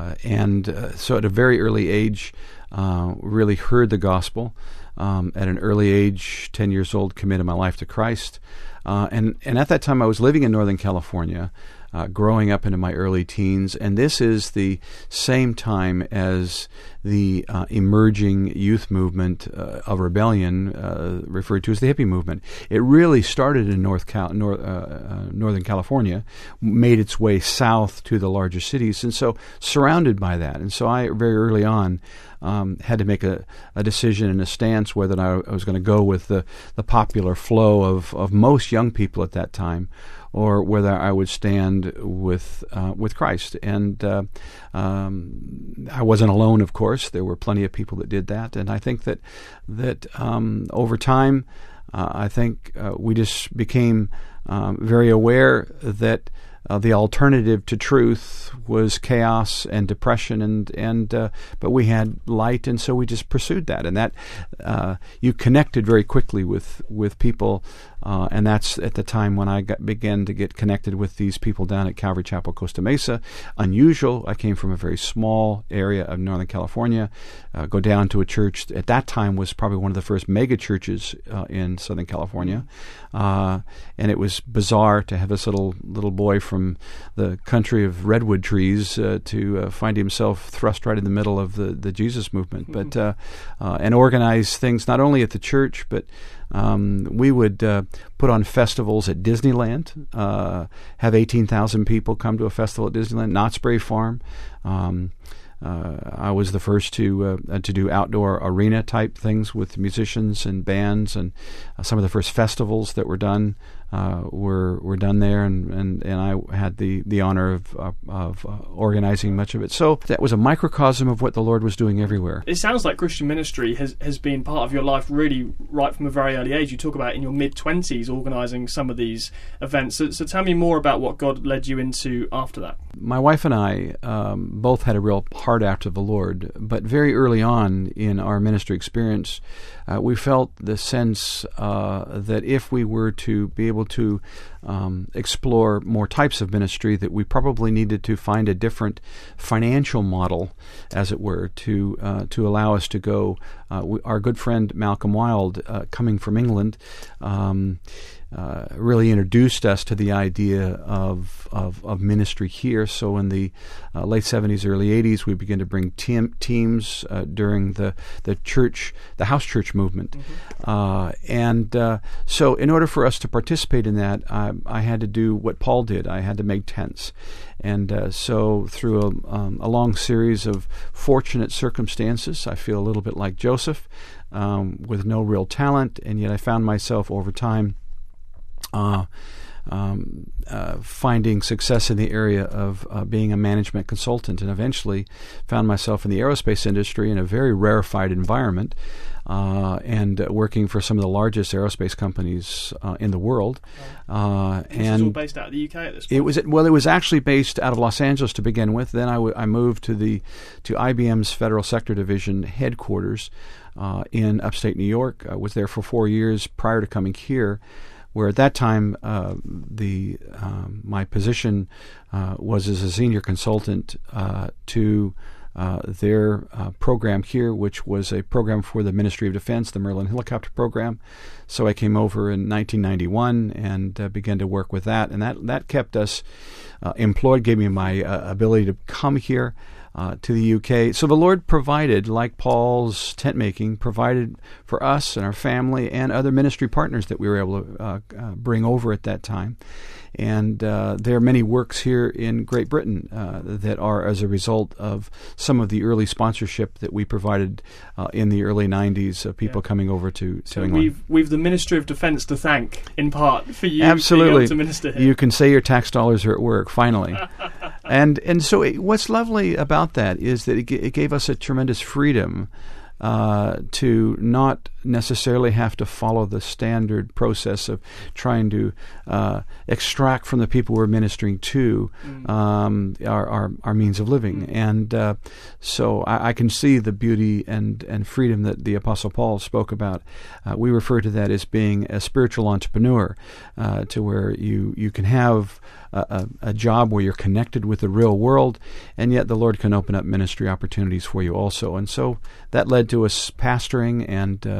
so at a very early age, really heard the gospel. At an early age, 10 years old, committed my life to Christ. And at that time, I was living in Northern California, growing up into my early teens, and this is the same time as the emerging youth movement of rebellion, referred to as the hippie movement. It really started in Northern California, made its way south to the larger cities, and so surrounded by that. And so I, very early on, had to make a decision and a stance whether I was going to go with the popular flow of most young people at that time, or whether I would stand with Christ. And I wasn't alone, of course. There were plenty of people that did that, and I think that over time, I think we just became very aware that the alternative to truth was chaos and depression, but we had light, and so we just pursued that. And that you connected very quickly with people, and that's at the time when I began to get connected with these people down at Calvary Chapel, Costa Mesa. Unusual. I came from a very small area of Northern California. Go down to a church at that time was probably one of the first mega churches in Southern California, and it was bizarre to have this little boy from the country of redwood trees to find himself thrust right in the middle of the Jesus movement, but and organize things not only at the church, but we would put on festivals at Disneyland, have 18,000 people come to a festival at Disneyland, Knott's Berry Farm. I was the first to do outdoor arena type things with musicians and bands, and some of the first festivals that were done were done there, and I had the honor of organizing much of it. So that was a microcosm of what the Lord was doing everywhere. It sounds like Christian ministry has been part of your life really right from a very early age. You talk about in your mid-20s organizing some of these events. So tell me more about what God led you into after that. My wife and I both had a real heart after the Lord, but very early on in our ministry experience, we felt the sense that if we were to be able to explore more types of ministry, that we probably needed to find a different financial model, as it were, to allow us to go. Our good friend Malcolm Wilde, coming from England, really introduced us to the idea of ministry here. So in the late 70s, early 80s, we began to bring teams during the house church movement. So in order for us to participate in that, I had to do what Paul did. I had to make tents. And so through a long series of fortunate circumstances, I feel a little bit like Joseph, with no real talent, and yet I found myself over time finding success in the area of being a management consultant, and eventually found myself in the aerospace industry in a very rarefied environment, and working for some of the largest aerospace companies in the world. And this was all based out of the UK at this point? It was actually based out of Los Angeles to begin with. Then I moved to IBM's Federal Sector Division headquarters in upstate New York. I was there for 4 years prior to coming here, where at that time my position was as a senior consultant to their program here, which was a program for the Ministry of Defense, the Merlin Helicopter Program. So I came over in 1991 and began to work with that, and that kept us employed, gave me my ability to come here to the UK. So the Lord provided, like Paul's tent making, provided for us and our family and other ministry partners that we were able to bring over at that time. And there are many works here in Great Britain that are as a result of some of the early sponsorship that we provided in the early 90s of people coming over to England. We've the Ministry of Defence to thank, in part, for you Absolutely. being able to minister here. You can say your tax dollars are at work, finally. And so what's lovely about that is that it gave us a tremendous freedom to not necessarily have to follow the standard process of trying to extract from the people we're ministering to our means of living. And so I can see the beauty and freedom that the Apostle Paul spoke about. We refer to that as being a spiritual entrepreneur, to where you can have a job where you're connected with the real world, and yet the Lord can open up ministry opportunities for you also. And so that led to us pastoring and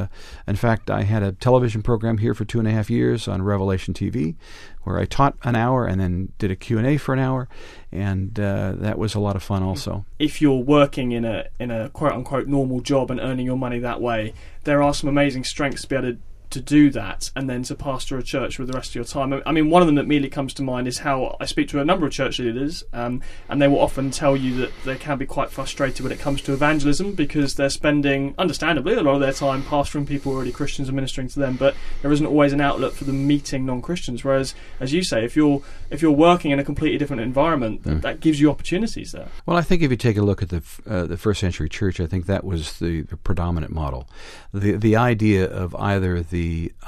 in fact, I had a television program here for 2.5 years on Revelation TV, where I taught an hour and then did a Q&A for an hour, and that was a lot of fun also. If you're working in a quote-unquote normal job and earning your money that way, there are some amazing strengths to be able to do that and then to pastor a church with the rest of your time. I mean, one of them that immediately comes to mind is how I speak to a number of church leaders, and they will often tell you that they can be quite frustrated when it comes to evangelism, because they're spending, understandably, a lot of their time pastoring people already Christians and ministering to them, but there isn't always an outlet for them meeting non-Christians. Whereas, as you say, if you're working in a completely different environment, that gives you opportunities there. Well, I think if you take a look at the first century church, I think that was the predominant model. The idea of either the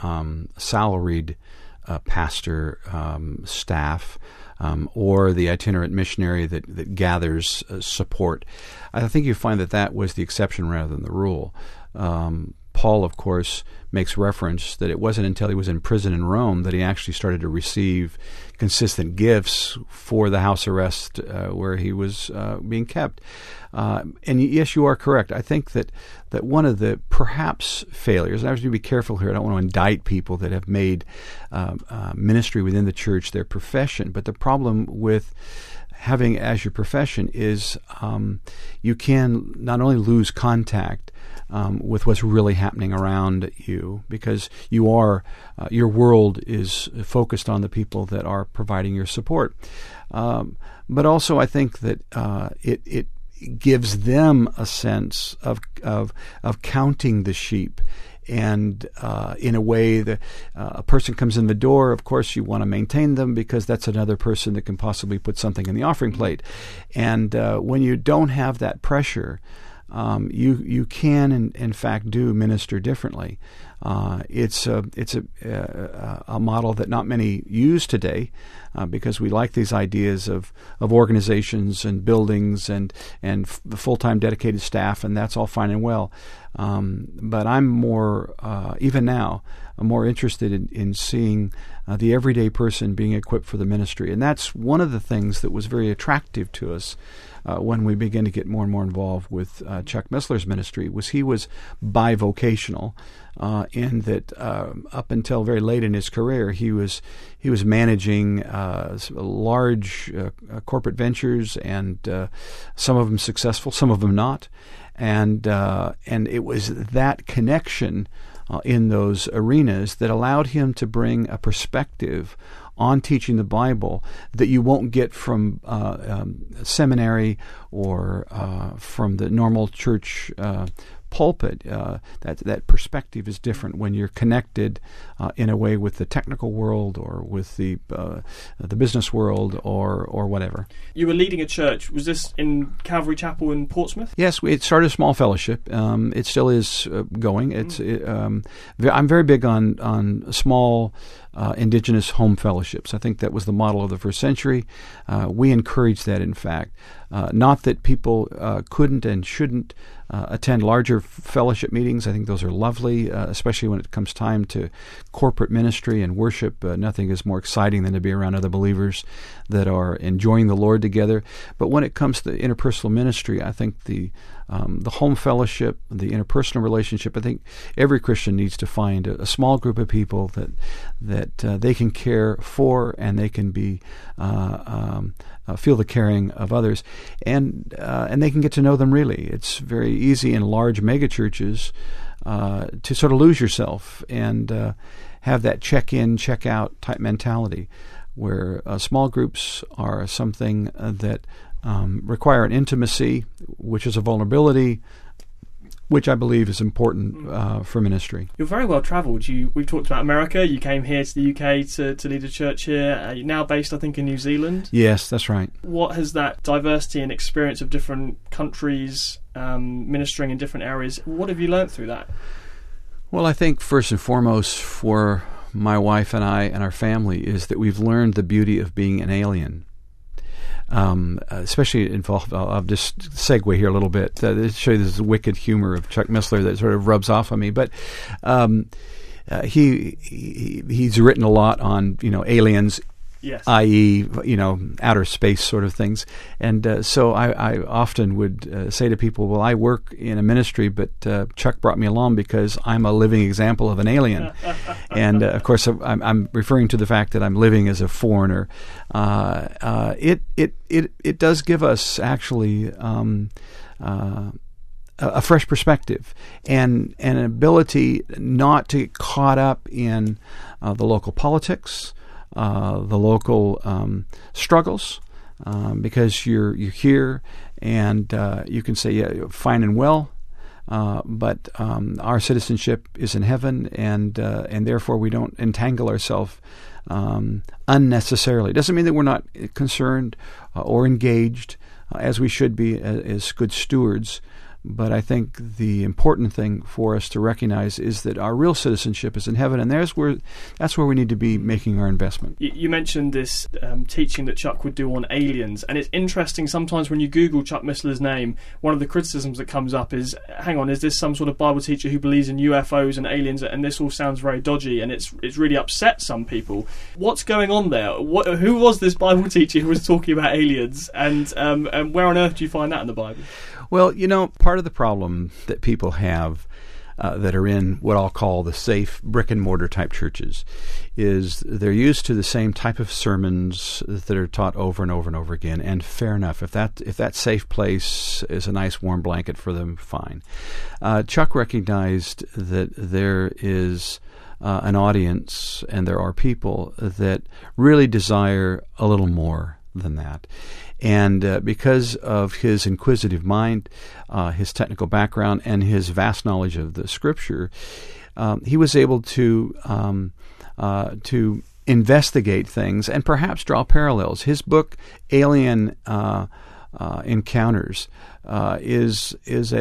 salaried pastor staff or the itinerant missionary that gathers support. I think you find that was the exception rather than the rule. Paul, of course, makes reference that it wasn't until he was in prison in Rome that he actually started to receive consistent gifts for the house arrest where he was being kept. And yes, you are correct. I think that one of the perhaps failures, and I have to be careful here, I don't want to indict people that have made ministry within the church their profession, but the problem with having as your profession is you can not only lose contact with what's really happening around you, because you are your world is focused on the people that are providing your support, but also I think that it gives them a sense of counting the sheep. And in a way that a person comes in the door, of course you want to maintain them because that's another person that can possibly put something in the offering plate. And when you don't have that pressure, you can in fact do minister differently. It's a model that not many use today because we like these ideas of organizations and buildings and full-time dedicated staff, and that's all fine and well. But I'm more, even now, I'm more interested in seeing the everyday person being equipped for the ministry. And that's one of the things that was very attractive to us when we began to get more and more involved with Chuck Missler's ministry. He was bivocational in that up until very late in his career, he was managing large corporate ventures, and some of them successful, some of them not. And it was that connection in those arenas that allowed him to bring a perspective on teaching the Bible that you won't get from seminary or from the normal church pulpit. That perspective is different when you're connected in a way with the technical world or with the business world or whatever. You were leading a church. Was this in Calvary Chapel in Portsmouth? Yes, it started a small fellowship. It still is going. I'm very big on small indigenous home fellowships. I think that was the model of the first century. We encourage that, in fact. Not that people couldn't and shouldn't attend larger fellowship meetings. I think those are lovely, especially when it comes time to corporate ministry and worship. Nothing is more exciting than to be around other believers that are enjoying the Lord together. But when it comes to interpersonal ministry, I think the home fellowship, the interpersonal relationship, I think every Christian needs to find a small group of people that they can care for, and they can be feel the caring of others, and they can get to know them really. It's very easy in large megachurches to sort of lose yourself and have that check-in, check-out type mentality, where small groups are something that require an intimacy, which is a vulnerability, which I believe is important for ministry. You're very well travelled. We've talked about America. You came here to the UK to lead a church here. You're now based, I think, in New Zealand. Yes, that's right. What has that diversity and experience of different countries, ministering in different areas, what have you learnt through that? Well, I think first and foremost for my wife and I and our family is that we've learned the beauty of being an alien. Especially involved, I'll just segue here a little bit to show you this wicked humor of Chuck Missler that sort of rubs off on me. But he's written a lot on aliens Yes. i.e., outer space sort of things. And so I often would say to people, well, I work in a ministry, but Chuck brought me along because I'm a living example of an alien. And, of course, I'm referring to the fact that I'm living as a foreigner. It does give us actually a fresh perspective and an ability not to get caught up in the local politics, the local struggles, because you're here and you can say, yeah, fine and well, but our citizenship is in heaven, and therefore we don't entangle ourselves unnecessarily. It doesn't mean that we're not concerned or engaged as we should be as good stewards. But I think the important thing for us to recognize is that our real citizenship is in heaven, and that's where we need to be making our investment. You mentioned this teaching that Chuck would do on aliens, and it's interesting sometimes when you Google Chuck Missler's name, one of the criticisms that comes up is, hang on, is this some sort of Bible teacher who believes in UFOs and aliens, and this all sounds very dodgy, and it's really upset some people. What's going on there? Who was this Bible teacher who was talking about aliens, and where on earth do you find that in the Bible? Well, part of the problem that people have that are in what I'll call the safe brick-and-mortar type churches is they're used to the same type of sermons that are taught over and over and over again, and fair enough. If that safe place is a nice warm blanket for them, fine. Chuck recognized that there is an audience and there are people that really desire a little more than that. And because of his inquisitive mind, his technical background, and his vast knowledge of the Scripture, he was able to investigate things and perhaps draw parallels. His book, Alien Encounters, is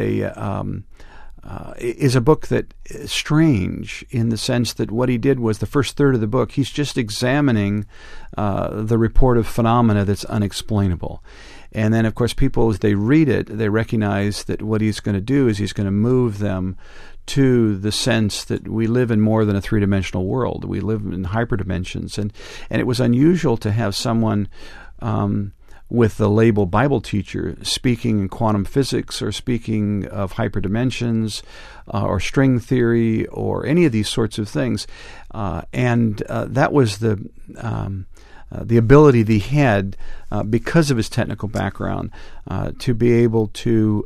a book that is strange in the sense that what he did was the first third of the book, he's just examining the report of phenomena that's unexplainable. And then, of course, people, as they read it, they recognize that what he's going to do is he's going to move them to the sense that we live in more than a three-dimensional world. We live in hyperdimensions. And it was unusual to have someone with the label Bible teacher speaking in quantum physics or speaking of hyperdimensions or string theory or any of these sorts of things. And that was the ability that he had because of his technical background to be able to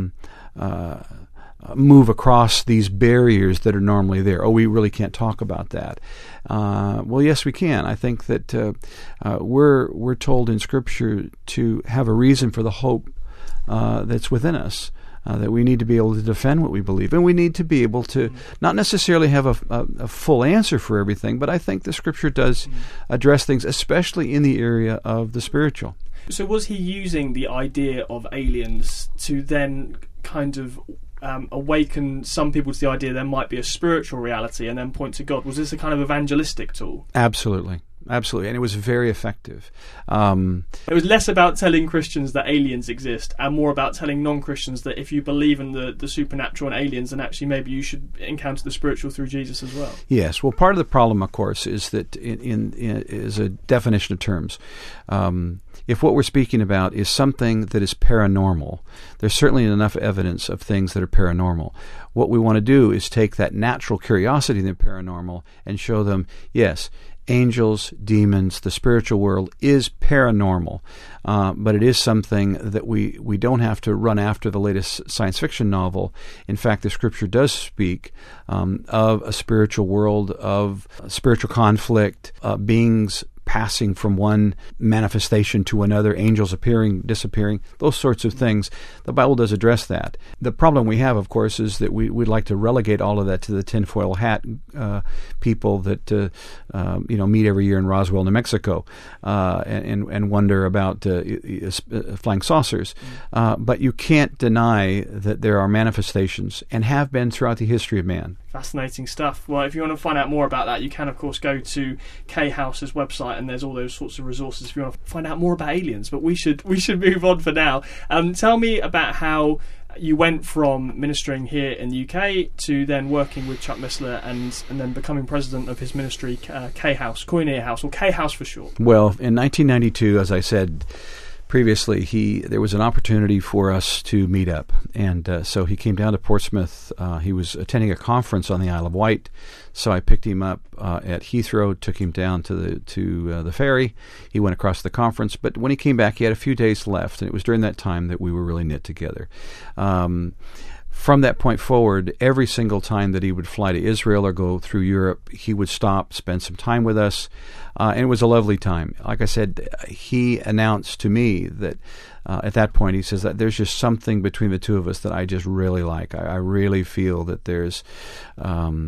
move across these barriers that are normally there. Oh, we really can't talk about that. Well, yes, we can. I think that we're told in Scripture to have a reason for the hope that's within us, that we need to be able to defend what we believe, and we need to be able to not necessarily have a full answer for everything, but I think the Scripture does address things, especially in the area of the spiritual. So was he using the idea of aliens to then kind of awaken some people to the idea there might be a spiritual reality and then point to God? Was this a kind of evangelistic tool? Absolutely. And it was very effective. It was less about telling Christians that aliens exist and more about telling non-Christians that if you believe in the supernatural and aliens, then actually maybe you should encounter the spiritual through Jesus as well. Yes. Well, part of the problem, of course, is that is a definition of terms. If what we're speaking about is something that is paranormal, there's certainly enough evidence of things that are paranormal. What we want to do is take that natural curiosity in the paranormal and show them, yes, angels, demons, the spiritual world is paranormal, but it is something that we don't have to run after the latest science fiction novel. In fact, the Scripture does speak of a spiritual world, of spiritual conflict, beings passing from one manifestation to another, angels appearing, disappearing, those sorts of things. The Bible does address that. The problem we have, of course, is that we'd like to relegate all of that to the tinfoil hat people that meet every year in Roswell, New Mexico, and wonder about flying saucers. But you can't deny that there are manifestations, and have been throughout the history of man, Fascinating stuff. Well, if you want to find out more about that, you can, of course, go to K House's website, and there's all those sorts of resources if you want to find out more about aliens. But we should move on for now. Tell me about how you went from ministering here in the UK to then working with Chuck Missler and then becoming president of his ministry, K House, Koinonia House, or K House for short. Well, in 1992, as I said previously, there was an opportunity for us to meet up, and so he came down to Portsmouth. He was attending a conference on the Isle of Wight, so I picked him up at Heathrow, took him down to the ferry. He went across the conference, but when he came back, he had a few days left, and it was during that time that we were really knit together. From that point forward, every single time that he would fly to Israel or go through Europe, he would stop, spend some time with us, and it was a lovely time. Like I said, he announced to me that at that point, he says that there's just something between the two of us that I just really like. I really feel that there's a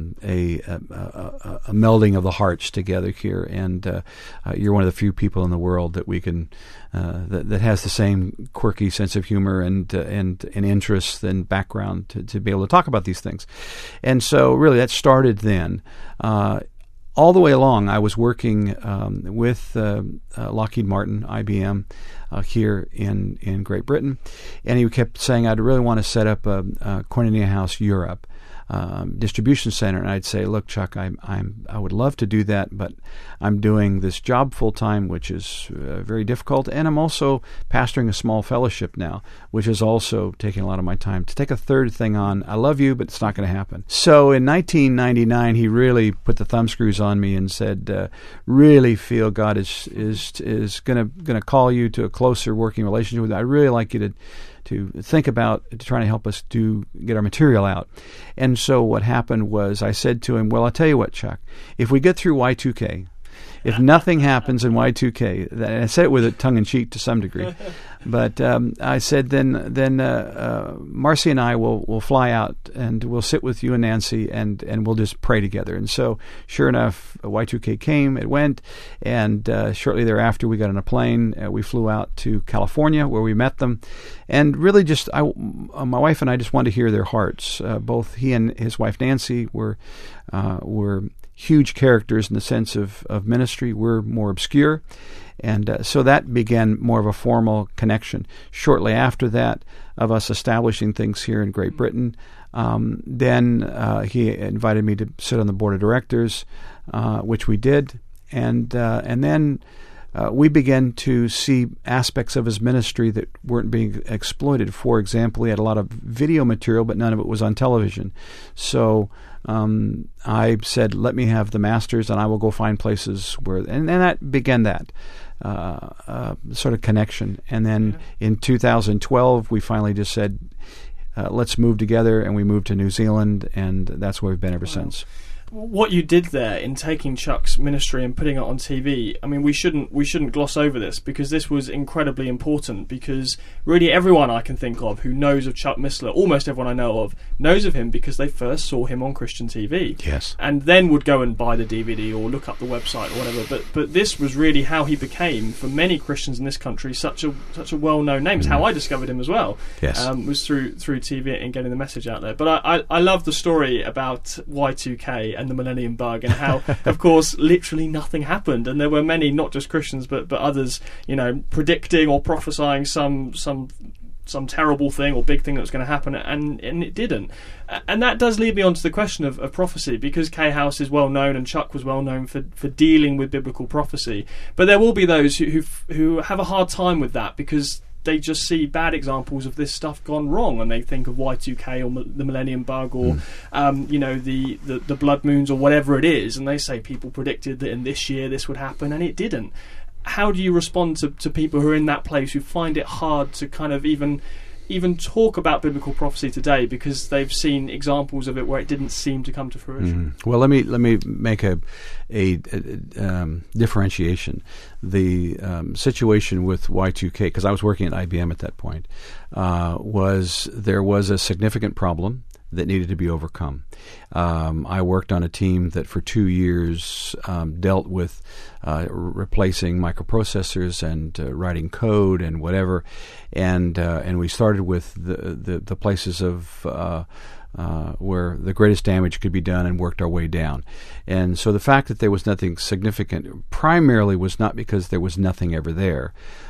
melding of the hearts together here, and you're one of the few people in the world that we can that has the same quirky sense of humor and interest and background to be able to talk about these things. And so, really, that started then. All the way along, I was working with Lockheed Martin, IBM, here in Great Britain, and he kept saying, "I'd really want to set up a Koinonia House Europe distribution center." And I'd say, "Look, Chuck, I would love to do that, but I'm doing this job full time, which is very difficult, and I'm also pastoring a small fellowship now, which is also taking a lot of my time. To take a third thing on, I love you, but it's not going to happen." So in 1999, he really put the thumbscrews on me and said, "Really feel God is going to call you to a closer working relationship with you. I'd really like you to think about trying to help us get our material out." And so what happened was I said to him, "Well, I'll tell you what, Chuck, if we get through Y2K, if nothing happens in Y2K," and I said it with a tongue-in-cheek to some degree, but I said, then Marcy and I will fly out and we'll sit with you and Nancy and we'll just pray together. And so, sure enough, Y2K came, it went, and shortly thereafter we got on a plane. We flew out to California where we met them, and really just my wife and I just wanted to hear their hearts. Both he and his wife Nancy were huge characters in the sense of ministry. We're more obscure. And so that began more of a formal connection. Shortly after that, of us establishing things here in Great Britain, then he invited me to sit on the board of directors, which we did. And then we began to see aspects of his ministry that weren't being exploited. For example, he had a lot of video material, but none of it was on television. So I said, "Let me have the masters, and I will go find places where," and that began that sort of connection. And then in 2012, we finally just said, "Let's move together," and we moved to New Zealand, and that's where we've been ever since. What you did there in taking Chuck's ministry and putting it on TV, I mean, we shouldn't gloss over this, because this was incredibly important, because really everyone I can think of who knows of Chuck Missler, almost everyone I know of, knows of him because they first saw him on Christian TV. Yes. And then would go and buy the DVD or look up the website or whatever. But this was really how he became, for many Christians in this country, such a well-known name. It's how I discovered him as well. Yes. Was through TV and getting the message out there. But I love the story about Y2K and the Millennium Bug, and how, of course, literally nothing happened, and there were many, not just Christians, but others, predicting or prophesying some terrible thing or big thing that was going to happen, and it didn't. And that does lead me on to the question of prophecy, because K House is well known, and Chuck was well known for dealing with biblical prophecy. But there will be those who have a hard time with that, because they just see bad examples of this stuff gone wrong, and they think of Y2K or the Millennium Bug or the blood moons or whatever it is, and they say people predicted that in this year this would happen, and it didn't. How do you respond to people who are in that place, who find it hard to kind of even talk about biblical prophecy today because they've seen examples of it where it didn't seem to come to fruition? Well, let me make a differentiation. The situation with Y2K, because I was working at IBM at that point, there was a significant problem that needed to be overcome. I worked on a team that for 2 years dealt with replacing microprocessors and writing code and whatever, and we started with the places of where the greatest damage could be done, and worked our way down. And so the fact that there was nothing significant primarily was not because there was nothing ever there.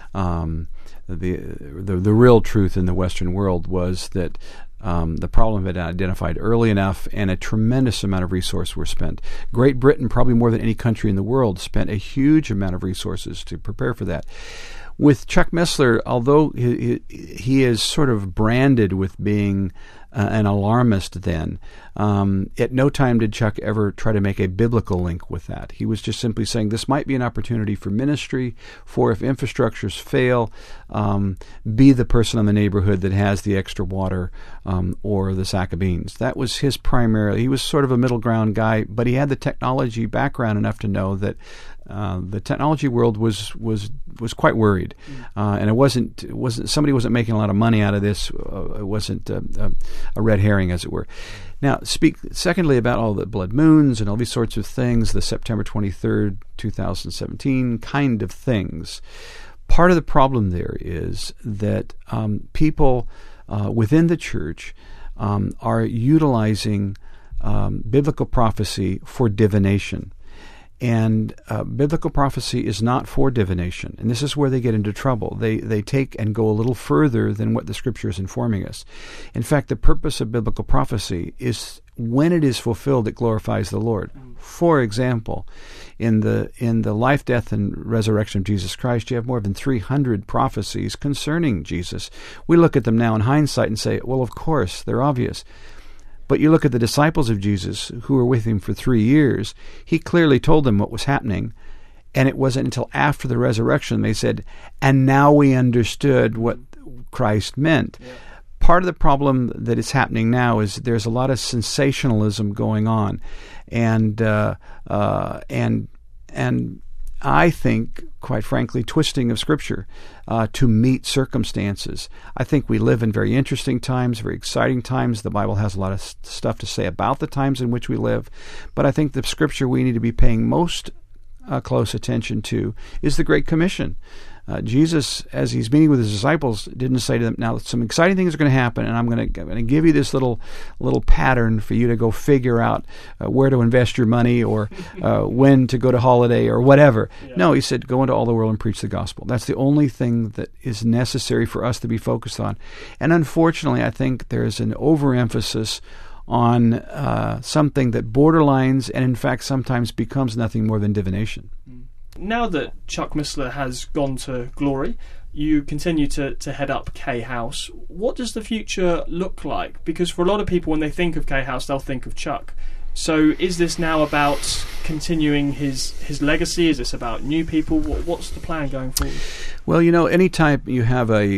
The real truth in the Western world was that the problem had been identified early enough, and a tremendous amount of resources were spent. Great Britain, probably more than any country in the world, spent a huge amount of resources to prepare for that. With Chuck Missler, although he is sort of branded with being an alarmist then, at no time did Chuck ever try to make a biblical link with that. He was just simply saying this might be an opportunity for ministry, for if infrastructures fail, be the person in the neighborhood that has the extra water or the sack of beans. That was his primary. He was sort of a middle ground guy, but he had the technology background enough to know that the technology world was quite worried, and it wasn't somebody wasn't making a lot of money out of this. It wasn't a red herring, as it were. Now, speak secondly about all the blood moons and all these sorts of things, the September 23rd, 2017 kind of things. Part of the problem there is that people within the church are utilizing biblical prophecy for divination. And biblical prophecy is not for divination, and this is where they get into trouble. They take and go a little further than what the Scripture is informing us. In fact, the purpose of biblical prophecy is when it is fulfilled, it glorifies the Lord. For example, in the life, death, and resurrection of Jesus Christ, you have more than 300 prophecies concerning Jesus. We look at them now in hindsight and say, well, of course, they're obvious. But you look at the disciples of Jesus who were with him for 3 years, he clearly told them what was happening, and it wasn't until after the resurrection they said, and now we understood what Christ meant. Yeah. Part of the problem that is happening now is there's a lot of sensationalism going on, and I think, quite frankly, twisting of Scripture to meet circumstances. I think we live in very interesting times, very exciting times. The Bible has a lot of stuff to say about the times in which we live. But I think the Scripture we need to be paying most close attention to is the Great Commission. Jesus, as he's meeting with his disciples, didn't say to them, now some exciting things are going to happen, and I'm going to give you this little pattern for you to go figure out where to invest your money or when to go to holiday or whatever. Yeah. No, he said, go into all the world and preach the gospel. That's the only thing that is necessary for us to be focused on. And unfortunately, I think there's an overemphasis on something that borderlines and, in fact, sometimes becomes nothing more than divination. Now that Chuck Missler has gone to glory, you continue to head up K House. What does the future look like? Because for a lot of people, when they think of K House, they'll think of Chuck. So is this now about continuing his legacy? Is this about new people? What's the plan going forward? Well, anytime you have a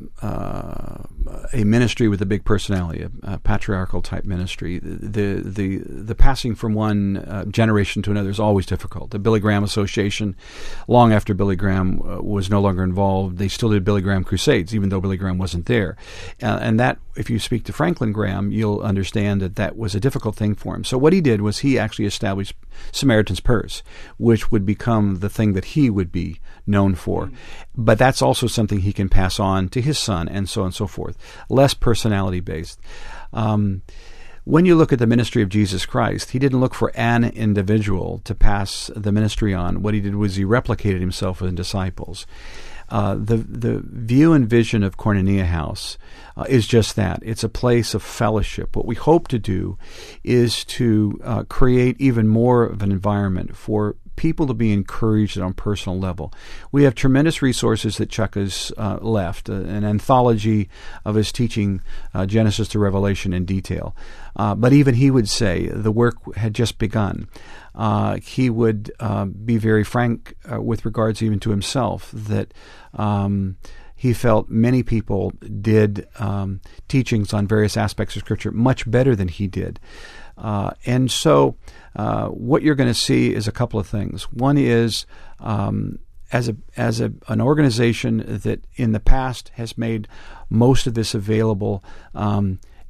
ministry with a big personality, a patriarchal type ministry, the passing from one generation to another is always difficult. The Billy Graham Association, long after Billy Graham was no longer involved, they still did Billy Graham Crusades, even though Billy Graham wasn't there. And that, if you speak to Franklin Graham, you'll understand that was a difficult thing for him. So what he did was he actually established Samaritan's Purse, which would become the thing that he would be known for. But that's also something he can pass on to his son, and so on and so forth. Less personality-based. When you look at the ministry of Jesus Christ, he didn't look for an individual to pass the ministry on. What he did was he replicated himself with disciples. The view and vision of Koinonia House is just that. It's a place of fellowship. What we hope to do is to create even more of an environment for people to be encouraged on a personal level. We have tremendous resources that Chuck has left, an anthology of his teaching, Genesis to Revelation in detail. But even he would say the work had just begun. He would be very frank with regards even to himself that he felt many people did teachings on various aspects of Scripture much better than he did. And so what you're going to see is a couple of things. One is as an organization that in the past has made most of this available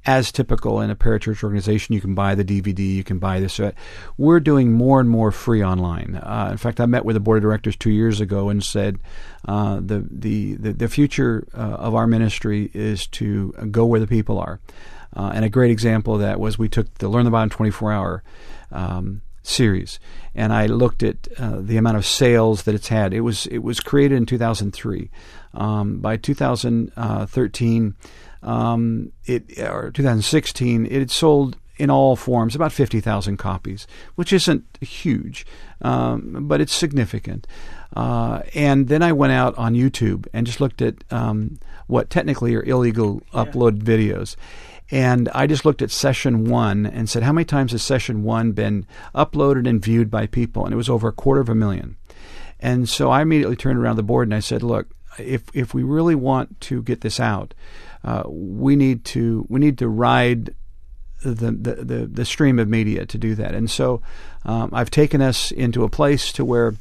as typical in a parachurch organization. You can buy the DVD, you can buy this. We're doing more and more free online. In fact, I met with the board of directors 2 years ago and said the future of our ministry is to go where the people are. And a great example of that was we took the Learn the Bible in 24-hour series, and I looked at the amount of sales that it's had. It was created in 2003. By 2013, or 2016, it had sold in all forms about 50,000 copies, which isn't huge, but it's significant. And then I went out on YouTube and just looked at what technically are illegal upload videos. And I just looked at session 1 and said, how many times has session 1 been uploaded and viewed by people? And it was over 250,000. And so I immediately turned around the board and I said, look, if we really want to get this out, we need to ride the stream of media to do that. And so I've taken us into a place to where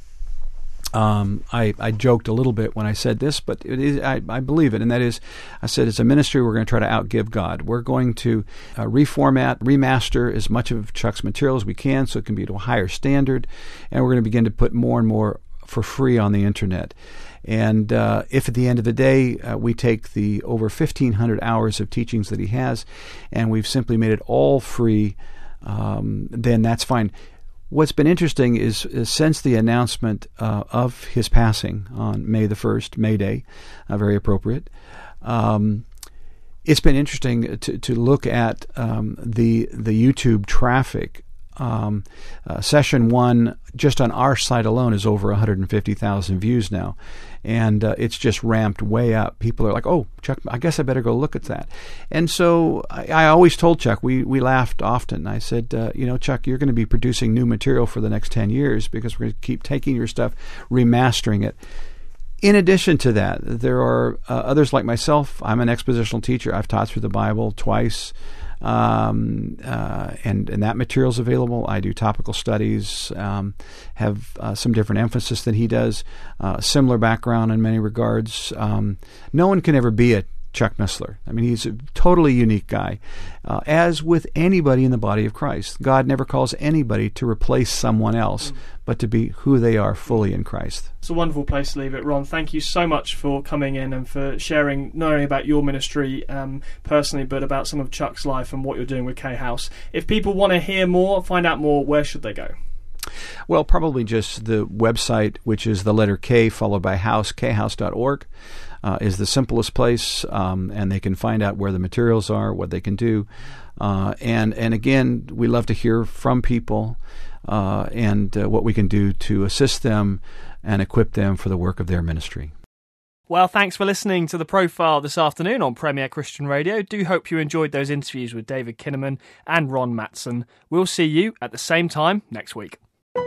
I joked a little bit when I said this, but it is, I believe it, and that is, I said, as a ministry, we're going to try to outgive God. We're going to reformat, remaster as much of Chuck's material as we can so it can be to a higher standard, and we're going to begin to put more and more for free on the internet. And if at the end of the day we take the over 1,500 hours of teachings that he has and we've simply made it all free, then that's fine. What's been interesting is since the announcement of his passing on May the 1st, May Day, very appropriate, it's been interesting to look at the YouTube traffic. Session 1, just on our site alone, is over 150,000 views now. And it's just ramped way up. People are like, oh, Chuck, I guess I better go look at that. And so I always told Chuck, we laughed often. I said, Chuck, you're going to be producing new material for the next 10 years because we're going to keep taking your stuff, remastering it. In addition to that, there are others like myself. I'm an expositional teacher. I've taught through the Bible twice. And that material's available. I do topical studies, have some different emphasis than he does, similar background in many regards. No one can ever be a Chuck Missler. I mean, he's a totally unique guy. As with anybody in the body of Christ, God never calls anybody to replace someone else, but to be who they are fully in Christ. It's a wonderful place to leave it. Ron, thank you so much for coming in and for sharing not only about your ministry personally, but about some of Chuck's life and what you're doing with K House. If people want to hear more, find out more, where should they go? Well, probably just the website, which is the letter K followed by house, khouse.org. Is the simplest place, and they can find out where the materials are, what they can do. And again, we love to hear from people and what we can do to assist them and equip them for the work of their ministry. Well, thanks for listening to The Profile this afternoon on Premier Christian Radio. Do hope you enjoyed those interviews with David Kinnaman and Ron Mattson. We'll see you at the same time next week.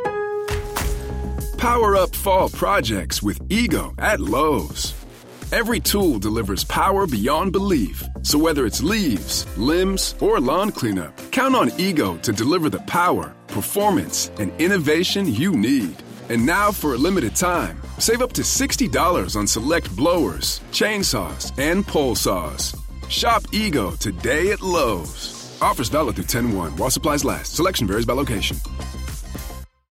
Power up fall projects with Ego at Lowe's. Every tool delivers power beyond belief. So whether it's leaves, limbs, or lawn cleanup, count on Ego to deliver the power, performance, and innovation you need. And now for a limited time, save up to $60 on select blowers, chainsaws, and pole saws. Shop Ego today at Lowe's. Offers valid through 10/1 while supplies last. Selection varies by location.